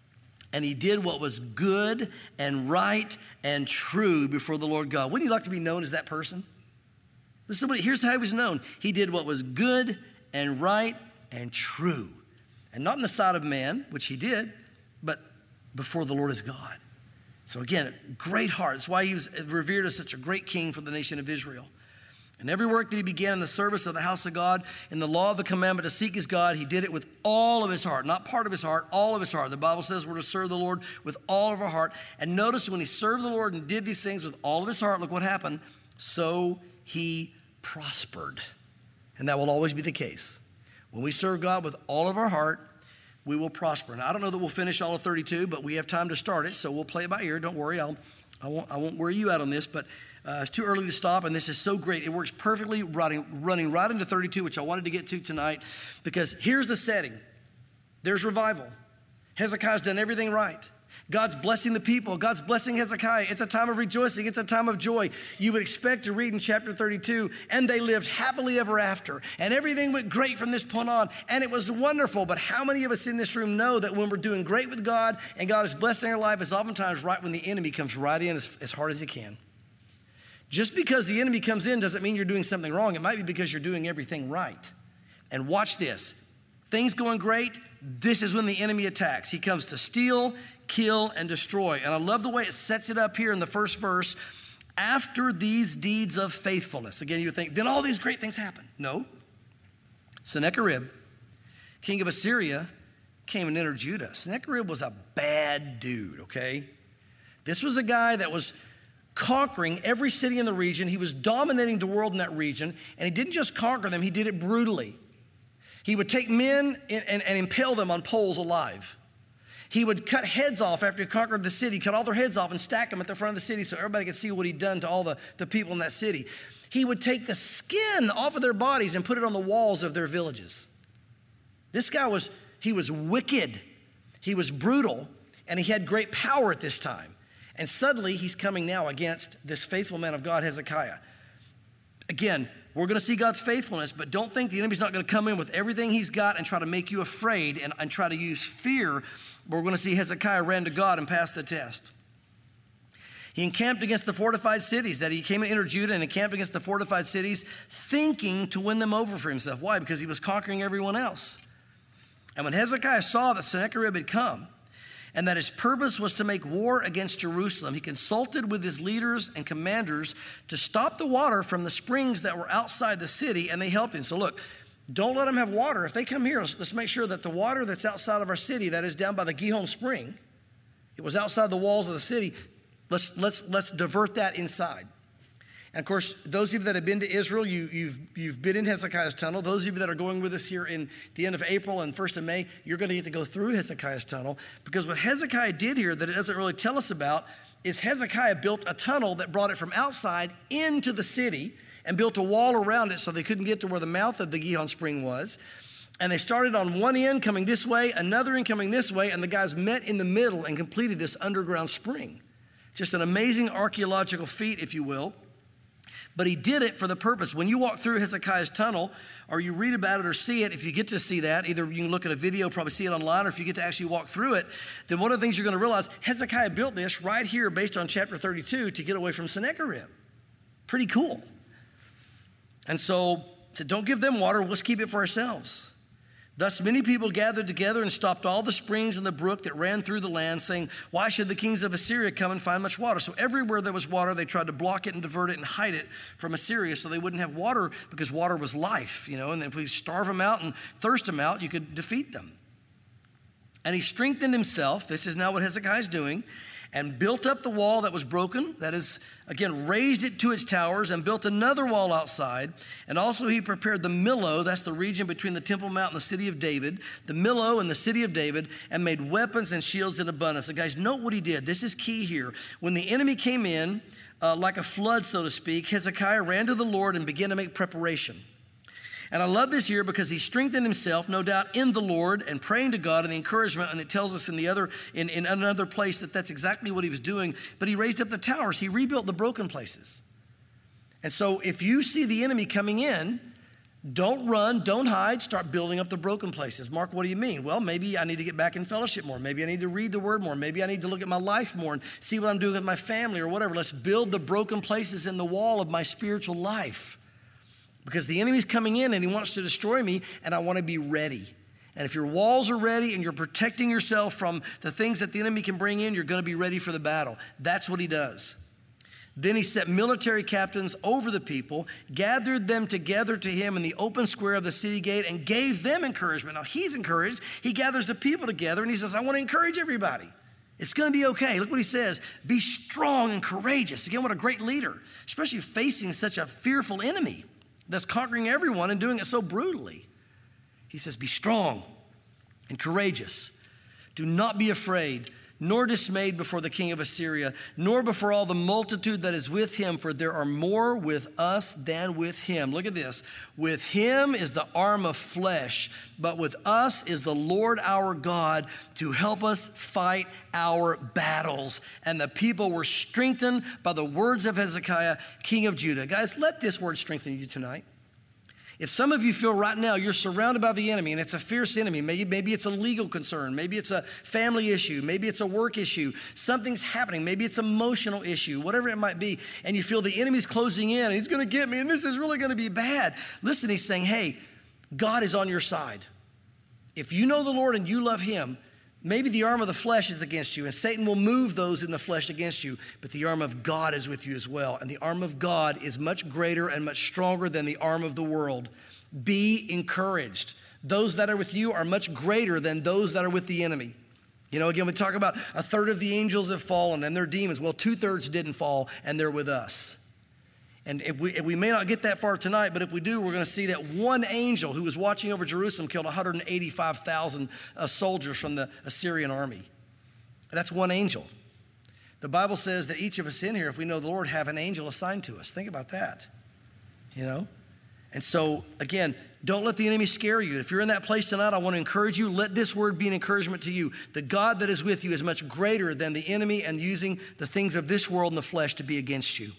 and he did what was good and right and true before the Lord God. Wouldn't you like to be known as that person? Listen, here's how he was known. He did what was good and right and true. And not in the sight of man, which he did, but before the Lord his God. So again, great heart. That's why he was revered as such a great king for the nation of Israel. And every work that he began in the service of the house of God, in the law of the commandment to seek his God, he did it with all of his heart. Not part of his heart, all of his heart. The Bible says we're to serve the Lord with all of our heart. And notice when he served the Lord and did these things with all of his heart, look what happened. So he prospered. And that will always be the case. When we serve God with all of our heart, we will prosper. Now, I don't know that we'll finish all of thirty-two, but we have time to start it, so we'll play it by ear. Don't worry, I'll, I won't, I won't worry you out on this, but uh, it's too early to stop, and this is so great. It works perfectly running, running right into thirty-two, which I wanted to get to tonight, because here's the setting. There's revival. Hezekiah's done everything right. God's blessing the people. God's blessing Hezekiah. It's a time of rejoicing. It's a time of joy. You would expect to read in chapter thirty-two, and they lived happily ever after. And everything went great from this point on. And it was wonderful. But how many of us in this room know that when we're doing great with God and God is blessing our life, it's oftentimes right when the enemy comes right in as, as hard as he can. Just because the enemy comes in doesn't mean you're doing something wrong. It might be because you're doing everything right. And watch this. Things going great, this is when the enemy attacks. He comes to steal, kill, and destroy. And I love the way it sets it up here in the first verse. After these deeds of faithfulness. Again, you would think, did all these great things happen? No. Sennacherib, king of Assyria, came and entered Judah. Sennacherib was a bad dude, okay? This was a guy that was conquering every city in the region. He was dominating the world in that region. And he didn't just conquer them, he did it brutally. He would take men and, and, and impale them on poles alive. He would cut heads off after he conquered the city, cut all their heads off and stack them at the front of the city so everybody could see what he'd done to all the, the people in that city. He would take the skin off of their bodies and put it on the walls of their villages. This guy was, he was wicked. He was brutal, and he had great power at this time. And suddenly he's coming now against this faithful man of God, Hezekiah. Again, we're going to see God's faithfulness, but don't think the enemy's not going to come in with everything he's got and try to make you afraid and, and try to use fear. But we're going to see Hezekiah ran to God and passed the test. He encamped against the fortified cities, that he came and entered Judah and encamped against the fortified cities, thinking to win them over for himself. Why? Because he was conquering everyone else. And when Hezekiah saw that Sennacherib had come, and that his purpose was to make war against Jerusalem, he consulted with his leaders and commanders to stop the water from the springs that were outside the city, and they helped him. So look, don't let them have water. If they come here, let's, let's make sure that the water that's outside of our city, that is down by the Gihon Spring, it was outside the walls of the city, let's, let's, let's divert that inside. And of course, those of you that have been to Israel, you, you've, you've been in Hezekiah's tunnel. Those of you that are going with us here in the end of April and first of May, you're going to get to go through Hezekiah's tunnel. Because what Hezekiah did here that it doesn't really tell us about is Hezekiah built a tunnel that brought it from outside into the city and built a wall around it so they couldn't get to where the mouth of the Gihon Spring was. And they started on one end coming this way, another end coming this way, and the guys met in the middle and completed this underground spring. Just an amazing archaeological feat, if you will. But he did it for the purpose. When you walk through Hezekiah's tunnel, or you read about it or see it, if you get to see that, either you can look at a video, probably see it online, or if you get to actually walk through it, then one of the things you're going to realize, Hezekiah built this right here based on chapter thirty-two to get away from Sennacherib. Pretty cool. And so, so don't give them water, let's keep it for ourselves. Thus many people gathered together and stopped all the springs and the brook that ran through the land, saying, why should the kings of Assyria come and find much water? So everywhere there was water, they tried to block it and divert it and hide it from Assyria so they wouldn't have water, because water was life, you know, and if we starve them out and thirst them out, you could defeat them. And he strengthened himself, this is now what Hezekiah is doing, and built up the wall that was broken, that is, again, raised it to its towers, and built another wall outside. And also he prepared the Millo, that's the region between the Temple Mount and the city of David, the Millo and the city of David, and made weapons and shields in abundance. So guys, note what he did. This is key here. When the enemy came in, uh, like a flood, so to speak, Hezekiah ran to the Lord and began to make preparation. And I love this here because he strengthened himself, no doubt, in the Lord and praying to God and the encouragement. And it tells us in the other, in, in another place that that's exactly what he was doing. But he raised up the towers. He rebuilt the broken places. And so if you see the enemy coming in, don't run, don't hide, start building up the broken places. Mark, what do you mean? Well, maybe I need to get back in fellowship more. Maybe I need to read the word more. Maybe I need to look at my life more and see what I'm doing with my family or whatever. Let's build the broken places in the wall of my spiritual life. Because the enemy's coming in and he wants to destroy me, and I want to be ready. And if your walls are ready and you're protecting yourself from the things that the enemy can bring in, you're going to be ready for the battle. That's what he does. Then he set military captains over the people, gathered them together to him in the open square of the city gate, and gave them encouragement. Now he's encouraged. He gathers the people together and he says, I want to encourage everybody. It's going to be okay. Look what he says. Be strong and courageous. Again, what a great leader, especially facing such a fearful enemy that's conquering everyone and doing it so brutally. He says, be strong and courageous. Do not be afraid, nor dismayed before the king of Assyria, nor before all the multitude that is with him, for there are more with us than with him. Look at this. With him is the arm of flesh, but with us is the Lord our God to help us fight our battles. And the people were strengthened by the words of Hezekiah, king of Judah. Guys, let this word strengthen you tonight. If some of you feel right now you're surrounded by the enemy and it's a fierce enemy, maybe, maybe it's a legal concern, maybe it's a family issue, maybe it's a work issue, something's happening, maybe it's an emotional issue, whatever it might be, and you feel the enemy's closing in and he's going to get me and this is really going to be bad. Listen, he's saying, hey, God is on your side. If you know the Lord and you love him, maybe the arm of the flesh is against you and Satan will move those in the flesh against you, but the arm of God is with you as well. And the arm of God is much greater and much stronger than the arm of the world. Be encouraged. Those that are with you are much greater than those that are with the enemy. You know, again, we talk about a third of the angels have fallen and they're demons. Well, two thirds didn't fall and they're with us. And if we, if we may not get that far tonight, but if we do, we're going to see that one angel who was watching over Jerusalem killed one hundred eighty-five thousand uh, soldiers from the Assyrian army. That's one angel. The Bible says that each of us in here, if we know the Lord, have an angel assigned to us. Think about that, you know? And so, again, don't let the enemy scare you. If you're in that place tonight, I want to encourage you. Let this word be an encouragement to you. The God that is with you is much greater than the enemy and using the things of this world and the flesh to be against you.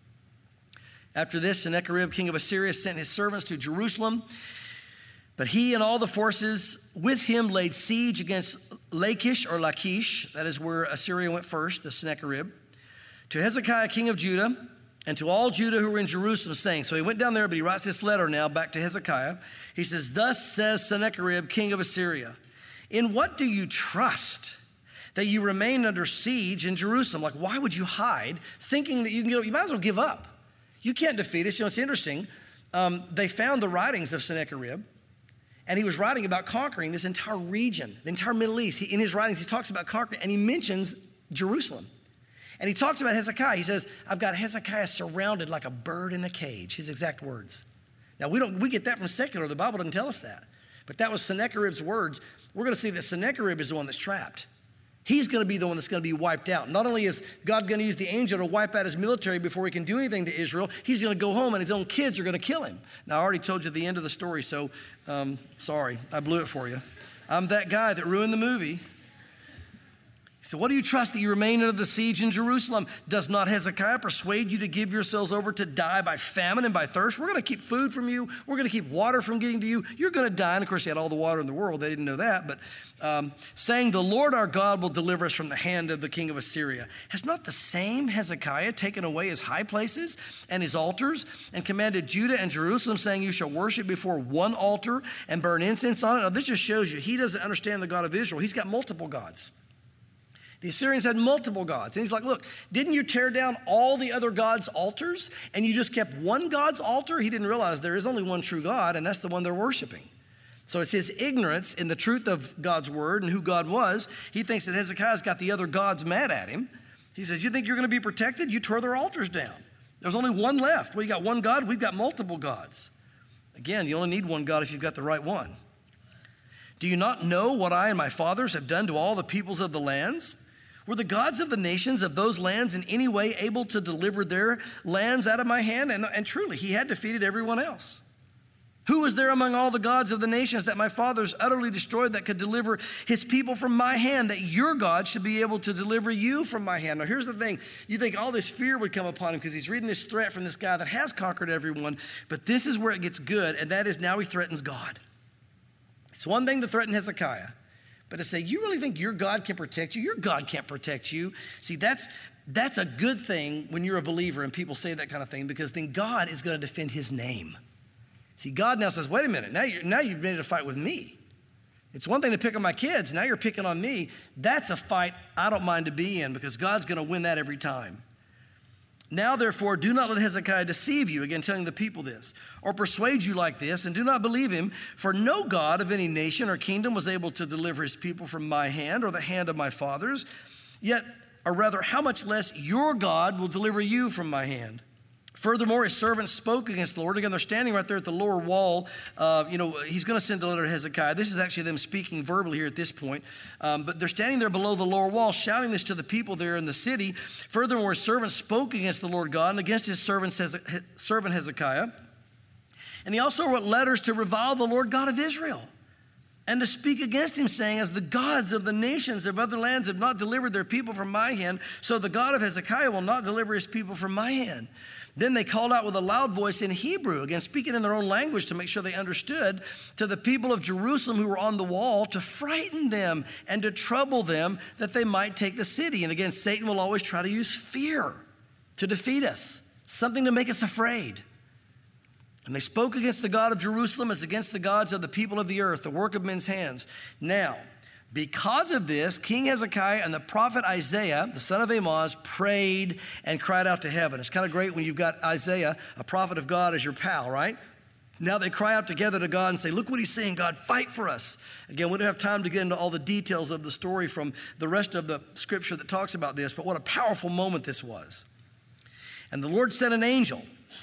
After this, Sennacherib, king of Assyria, sent his servants to Jerusalem. But he and all the forces with him laid siege against Lachish or Lachish, that is where Assyria went first, the Sennacherib, to Hezekiah, king of Judah, and to all Judah who were in Jerusalem, saying, so he went down there, but he writes this letter now back to Hezekiah. He says, thus says Sennacherib, king of Assyria, in what do you trust that you remain under siege in Jerusalem? Like, why would you hide thinking that you can get, you might as well give up. You can't defeat us. You know, it's interesting. Um, they found the writings of Sennacherib, and he was writing about conquering this entire region, the entire Middle East. He, in his writings, he talks about conquering, and he mentions Jerusalem. And he talks about Hezekiah. He says, I've got Hezekiah surrounded like a bird in a cage, his exact words. Now, we don't we get that from secular. The Bible doesn't tell us that. But that was Sennacherib's words. We're going to see that Sennacherib is the one that's trapped. He's going to be the one that's going to be wiped out. Not only is God going to use the angel to wipe out his military before he can do anything to Israel, he's going to go home and his own kids are going to kill him. Now, I already told you the end of the story, so um, sorry, I blew it for you. I'm that guy that ruined the movie. So what do you trust that you remain under the siege in Jerusalem? Does not Hezekiah persuade you to give yourselves over to die by famine and by thirst? We're going to keep food from you. We're going to keep water from getting to you. You're going to die. And of course, he had all the water in the world. They didn't know that. But um, saying, the Lord our God will deliver us from the hand of the king of Assyria. Has not the same Hezekiah taken away his high places and his altars and commanded Judah and Jerusalem, saying, you shall worship before one altar and burn incense on it? Now, this just shows you he doesn't understand the God of Israel. He's got multiple gods. The Assyrians had multiple gods. And he's like, look, didn't you tear down all the other gods' altars and you just kept one God's altar? He didn't realize there is only one true God, and that's the one they're worshiping. So it's his ignorance in the truth of God's word and who God was. He thinks that Hezekiah's got the other gods mad at him. He says, you think you're going to be protected? You tore their altars down. There's only one left. Well, you got one God. We've got multiple gods. Again, you only need one God if you've got the right one. Do you not know what I and my fathers have done to all the peoples of the lands? Were the gods of the nations of those lands in any way able to deliver their lands out of my hand? And, and truly, he had defeated everyone else. Who was there among all the gods of the nations that my fathers utterly destroyed that could deliver his people from my hand, that your God should be able to deliver you from my hand? Now, here's the thing. You think all this fear would come upon him because he's reading this threat from this guy that has conquered everyone. But this is where it gets good, and that is now he threatens God. It's one thing to threaten Hezekiah. But to say, you really think your God can protect you? Your God can't protect you. See, that's that's a good thing when you're a believer and people say that kind of thing, because then God is going to defend his name. See, God now says, wait a minute, now, you're, now you've made it a fight with me. It's one thing to pick on my kids. Now you're picking on me. That's a fight I don't mind to be in, because God's going to win that every time. Now, therefore, do not let Hezekiah deceive you, again, telling the people this, or persuade you like this, and do not believe him, for no God of any nation or kingdom was able to deliver his people from my hand or the hand of my fathers. Yet, or rather, how much less your God will deliver you from my hand. Furthermore, his servants spoke against the Lord. Again, they're standing right there at the lower wall. Uh, you know, he's going to send a letter to Hezekiah. This is actually them speaking verbally here at this point. Um, but they're standing there below the lower wall, shouting this to the people there in the city. Furthermore, his servants spoke against the Lord God and against his servant, servant Hezekiah. And he also wrote letters to revile the Lord God of Israel and to speak against him, saying, as the gods of the nations of other lands have not delivered their people from my hand, so the God of Hezekiah will not deliver his people from my hand. Then they called out with a loud voice in Hebrew, again speaking in their own language to make sure they understood, to the people of Jerusalem who were on the wall, to frighten them and to trouble them, that they might take the city. And again, Satan will always try to use fear to defeat us, something to make us afraid. And they spoke against the God of Jerusalem as against the gods of the people of the earth, the work of men's hands. Now, because of this, King Hezekiah and the prophet Isaiah, the son of Amoz, prayed and cried out to heaven. It's kind of great when you've got Isaiah, a prophet of God, as your pal, right? Now they cry out together to God and say, look what he's saying, God, fight for us. Again, we don't have time to get into all the details of the story from the rest of the scripture that talks about this, but what a powerful moment this was. And the Lord sent an angel.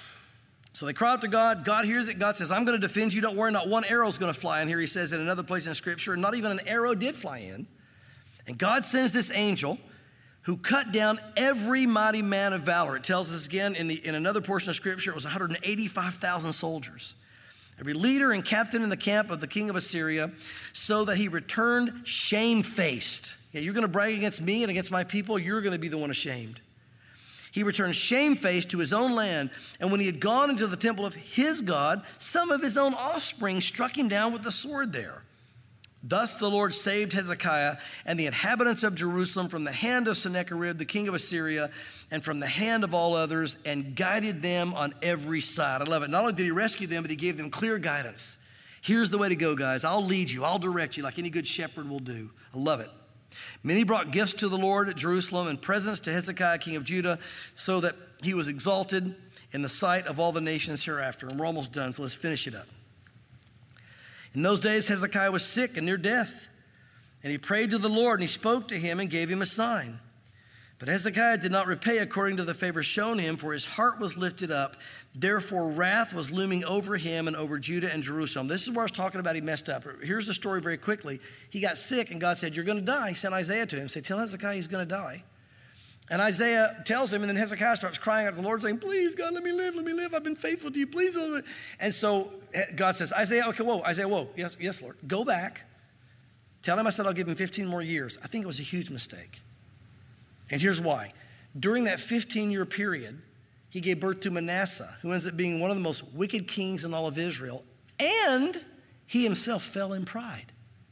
So they cry out to God. God hears it. God says, I'm going to defend you. Don't worry, not one arrow is going to fly in here. He says in another place in Scripture, and not even an arrow did fly in. And God sends this angel who cut down every mighty man of valor. It tells us again in, the, in another portion of Scripture, it was one hundred eighty-five thousand soldiers. Every leader and captain in the camp of the king of Assyria, so that he returned shamefaced. Yeah, you're going to brag against me and against my people. You're going to be the one ashamed. He returned shamefaced to his own land, and when he had gone into the temple of his God, some of his own offspring struck him down with the sword there. Thus the Lord saved Hezekiah and the inhabitants of Jerusalem from the hand of Sennacherib, the king of Assyria, and from the hand of all others, and guided them on every side. I love it. Not only did he rescue them, but he gave them clear guidance. Here's the way to go, guys. I'll lead you. I'll direct you like any good shepherd will do. I love it. Many brought gifts to the Lord at Jerusalem and presents to Hezekiah, king of Judah, so that he was exalted in the sight of all the nations hereafter. And we're almost done, so let's finish it up. In those days, Hezekiah was sick and near death, and he prayed to the Lord, and he spoke to him and gave him a sign. But Hezekiah did not repay according to the favor shown him, for his heart was lifted up. Therefore, wrath was looming over him and over Judah and Jerusalem. This is where I was talking about he messed up. Here's the story very quickly. He got sick, and God said, you're going to die. He sent Isaiah to him. Say, tell Hezekiah he's going to die. And Isaiah tells him, and then Hezekiah starts crying out to the Lord, saying, please, God, let me live, let me live. I've been faithful to you. Please. And so God says, Isaiah, okay, whoa, Isaiah, whoa. Yes, yes, Lord. Go back. Tell him I said I'll give him fifteen more years. I think it was a huge mistake. And here's why. During that fifteen-year period, he gave birth to Manasseh, who ends up being one of the most wicked kings in all of Israel, and he himself fell in pride.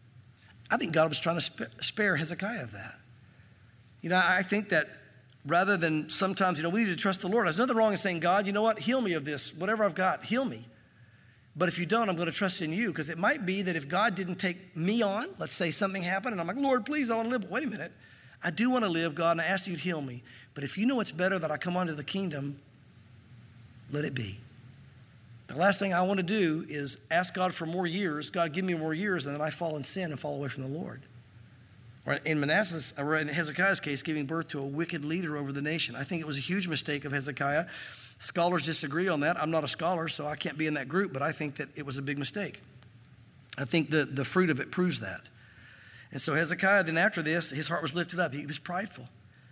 I think God was trying to sp- spare Hezekiah of that. You know, I think that rather than sometimes, you know, we need to trust the Lord. There's nothing wrong in saying, God, you know what, heal me of this, whatever I've got, heal me. But if you don't, I'm going to trust in you, because it might be that if God didn't take me on, let's say something happened, and I'm like, Lord, please, I want to live. But wait a minute. I do want to live, God, and I ask you to heal me. But if you know it's better that I come onto the kingdom, let it be. The last thing I want to do is ask God for more years. God, give me more years, and then I fall in sin and fall away from the Lord. Or in Manasseh's, or in Hezekiah's case, giving birth to a wicked leader over the nation. I think it was a huge mistake of Hezekiah. Scholars disagree on that. I'm not a scholar, so I can't be in that group, but I think that it was a big mistake. I think the, the fruit of it proves that. And so Hezekiah, then after this, his heart was lifted up. He was prideful.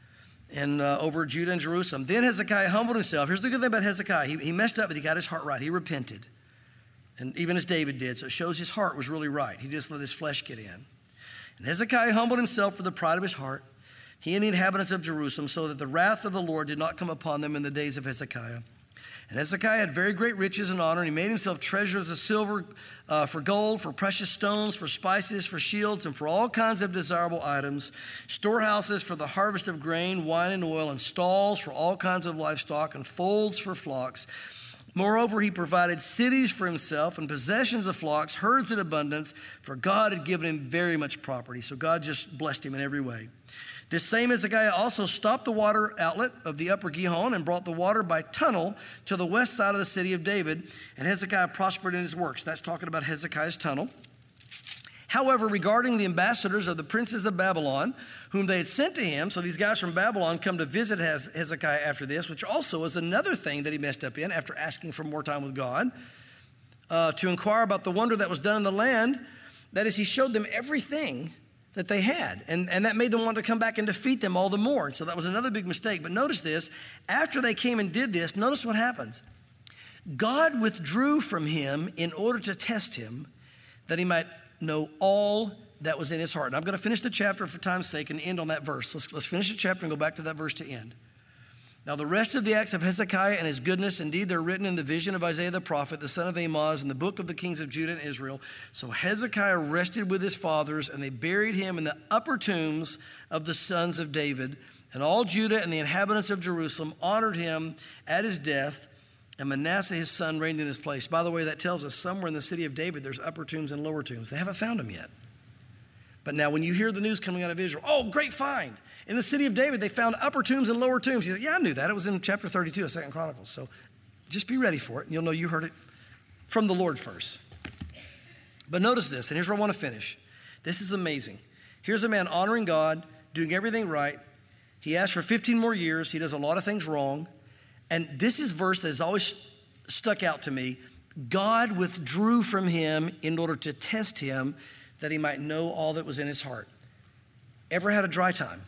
And uh, over Judah and Jerusalem. Then Hezekiah humbled himself. Here's the good thing about Hezekiah. He, he messed up, but he got his heart right. He repented. And even as David did. So it shows his heart was really right. He just let his flesh get in. And Hezekiah humbled himself for the pride of his heart, he and the inhabitants of Jerusalem, so that the wrath of the Lord did not come upon them in the days of Hezekiah. And Hezekiah had very great riches and honor, and he made himself treasures of silver, uh, for gold, for precious stones, for spices, for shields, and for all kinds of desirable items, storehouses for the harvest of grain, wine, and oil, and stalls for all kinds of livestock, and folds for flocks. Moreover, he provided cities for himself and possessions of flocks, herds in abundance, for God had given him very much property. So God just blessed him in every way. This same Hezekiah also stopped the water outlet of the upper Gihon and brought the water by tunnel to the west side of the city of David. And Hezekiah prospered in his works. That's talking about Hezekiah's tunnel. However, regarding the ambassadors of the princes of Babylon, whom they had sent to him, so these guys from Babylon come to visit Hezekiah after this, which also is another thing that he messed up in after asking for more time with God, uh, to inquire about the wonder that was done in the land. That is, he showed them everything that they had, and, and that made them want to come back and defeat them all the more. So that was another big mistake. But notice this, after they came and did this, notice what happens. God withdrew from him in order to test him, that he might know all that was in his heart. And I'm going to finish the chapter for time's sake and end on that verse. Let's, let's finish the chapter and go back to that verse to end. Now the rest of the acts of Hezekiah and his goodness, indeed, they're written in the vision of Isaiah the prophet, the son of Amoz, in the book of the kings of Judah and Israel. So Hezekiah rested with his fathers, and they buried him in the upper tombs of the sons of David. And all Judah and the inhabitants of Jerusalem honored him at his death, and Manasseh his son reigned in his place. By the way, that tells us somewhere in the city of David there's upper tombs and lower tombs. They haven't found them yet. But now when you hear the news coming out of Israel, oh, great find. In the city of David, they found upper tombs and lower tombs. You say, yeah, I knew that. It was in chapter thirty-two of Second Chronicles. So just be ready for it, and you'll know you heard it from the Lord first. But notice this, and here's where I want to finish. This is amazing. Here's a man honoring God, doing everything right. He asked for fifteen more years. He does a lot of things wrong. And this is a verse that has always stuck out to me. God withdrew from him in order to test him, that he might know all that was in his heart. Ever had a dry time?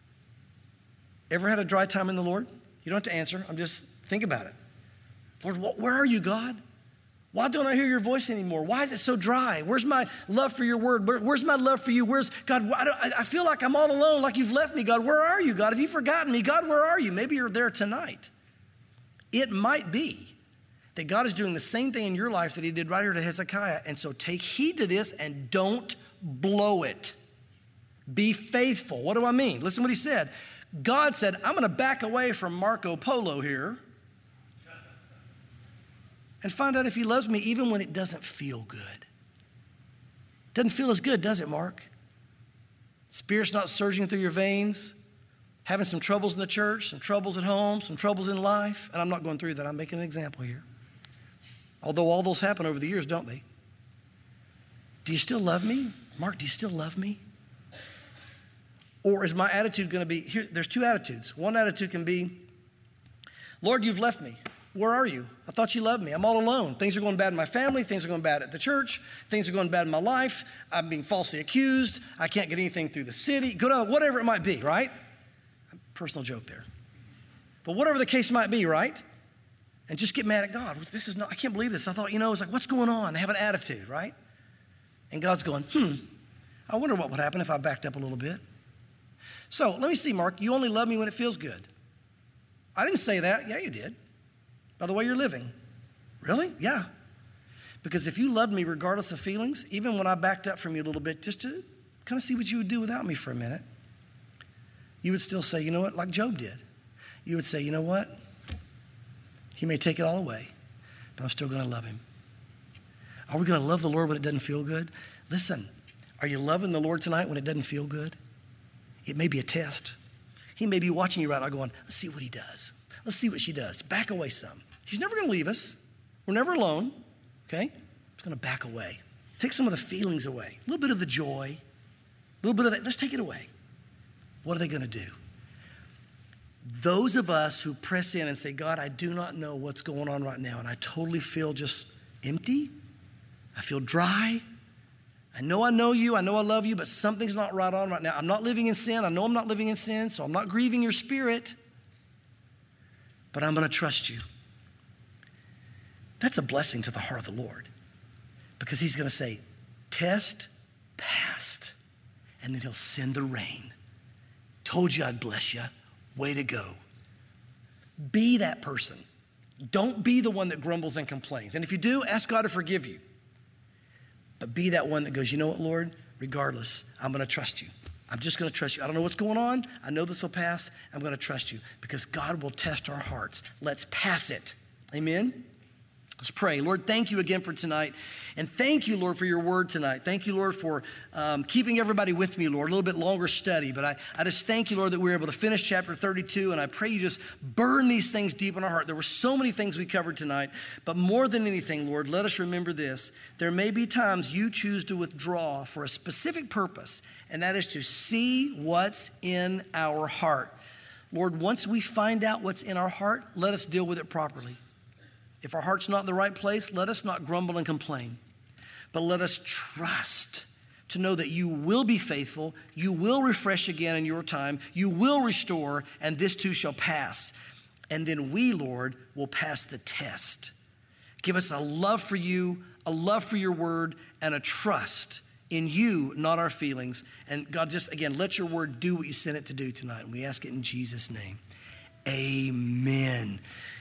Ever had a dry time in the Lord? You don't have to answer. I'm just, think about it. Lord, where are you, God? Why don't I hear your voice anymore? Why is it so dry? Where's my love for your word? Where, where's my love for you? Where's, God, I, I feel like I'm all alone, like you've left me. God, where are you, God? Have you forgotten me? God, where are you? Maybe you're there tonight. It might be that God is doing the same thing in your life that he did right here to Hezekiah. And so take heed to this and don't blow it. Be faithful. What do I mean? Listen to what he said. God said, I'm going to back away from Marco Polo here and find out if he loves me even when it doesn't feel good. Doesn't feel as good, does it, Mark? Spirit's not surging through your veins, having some troubles in the church, some troubles at home, some troubles in life. And I'm not going through that. I'm making an example here. Although all those happen over the years, don't they? Do you still love me? Mark, do you still love me? Or is my attitude going to be, here, there's two attitudes. One attitude can be, Lord, you've left me. Where are you? I thought you loved me. I'm all alone. Things are going bad in my family. Things are going bad at the church. Things are going bad in my life. I'm being falsely accused. I can't get anything through the city. Go down, whatever it might be, right? Personal joke there. But whatever the case might be, right? And just get mad at God. This is not, I can't believe this. I thought, you know, it's like, what's going on? They have an attitude, right? And God's going, hmm, I wonder what would happen if I backed up a little bit. So let me see, Mark, you only love me when it feels good. I didn't say that. Yeah, you did. By the way you're living. Really? Yeah. Because if you loved me regardless of feelings, even when I backed up from you a little bit just to kind of see what you would do without me for a minute, you would still say, you know what, like Job did. You would say, you know what? He may take it all away, but I'm still going to love him. Are we going to love the Lord when it doesn't feel good? Listen, are you loving the Lord tonight when it doesn't feel good? It may be a test. He may be watching you right now going, let's see what he does. Let's see what she does. Back away some. He's never going to leave us. We're never alone, okay? He's going to back away. Take some of the feelings away. A little bit of the joy. A little bit of that. Let's take it away. What are they going to do? Those of us who press in and say, God, I do not know what's going on right now, and I totally feel just empty. I feel dry. I know I know you. I know I love you, but something's not right on right now. I'm not living in sin. I know I'm not living in sin, so I'm not grieving your spirit, but I'm going to trust you. That's a blessing to the heart of the Lord, because he's going to say, test passed, and then he'll send the rain. Told you I'd bless you. Way to go. Be that person. Don't be the one that grumbles and complains. And if you do, ask God to forgive you. But be that one that goes, you know what, Lord? Regardless, I'm going to trust you. I'm just going to trust you. I don't know what's going on. I know this will pass. I'm going to trust you because God will test our hearts. Let's pass it. Amen? Let's pray. Lord, thank you again for tonight. And thank you, Lord, for your word tonight. Thank you, Lord, for um, keeping everybody with me, Lord. A little bit longer study. But I, I just thank you, Lord, that we were able to finish chapter thirty-two. And I pray you just burn these things deep in our heart. There were so many things we covered tonight. But more than anything, Lord, let us remember this. There may be times you choose to withdraw for a specific purpose. And that is to see what's in our heart. Lord, once we find out what's in our heart, let us deal with it properly. If our heart's not in the right place, let us not grumble and complain, but let us trust to know that you will be faithful, you will refresh again in your time, you will restore, and this too shall pass. And then we, Lord, will pass the test. Give us a love for you, a love for your word, and a trust in you, not our feelings. And God, just again, let your word do what you sent it to do tonight. And we ask it in Jesus' name. Amen.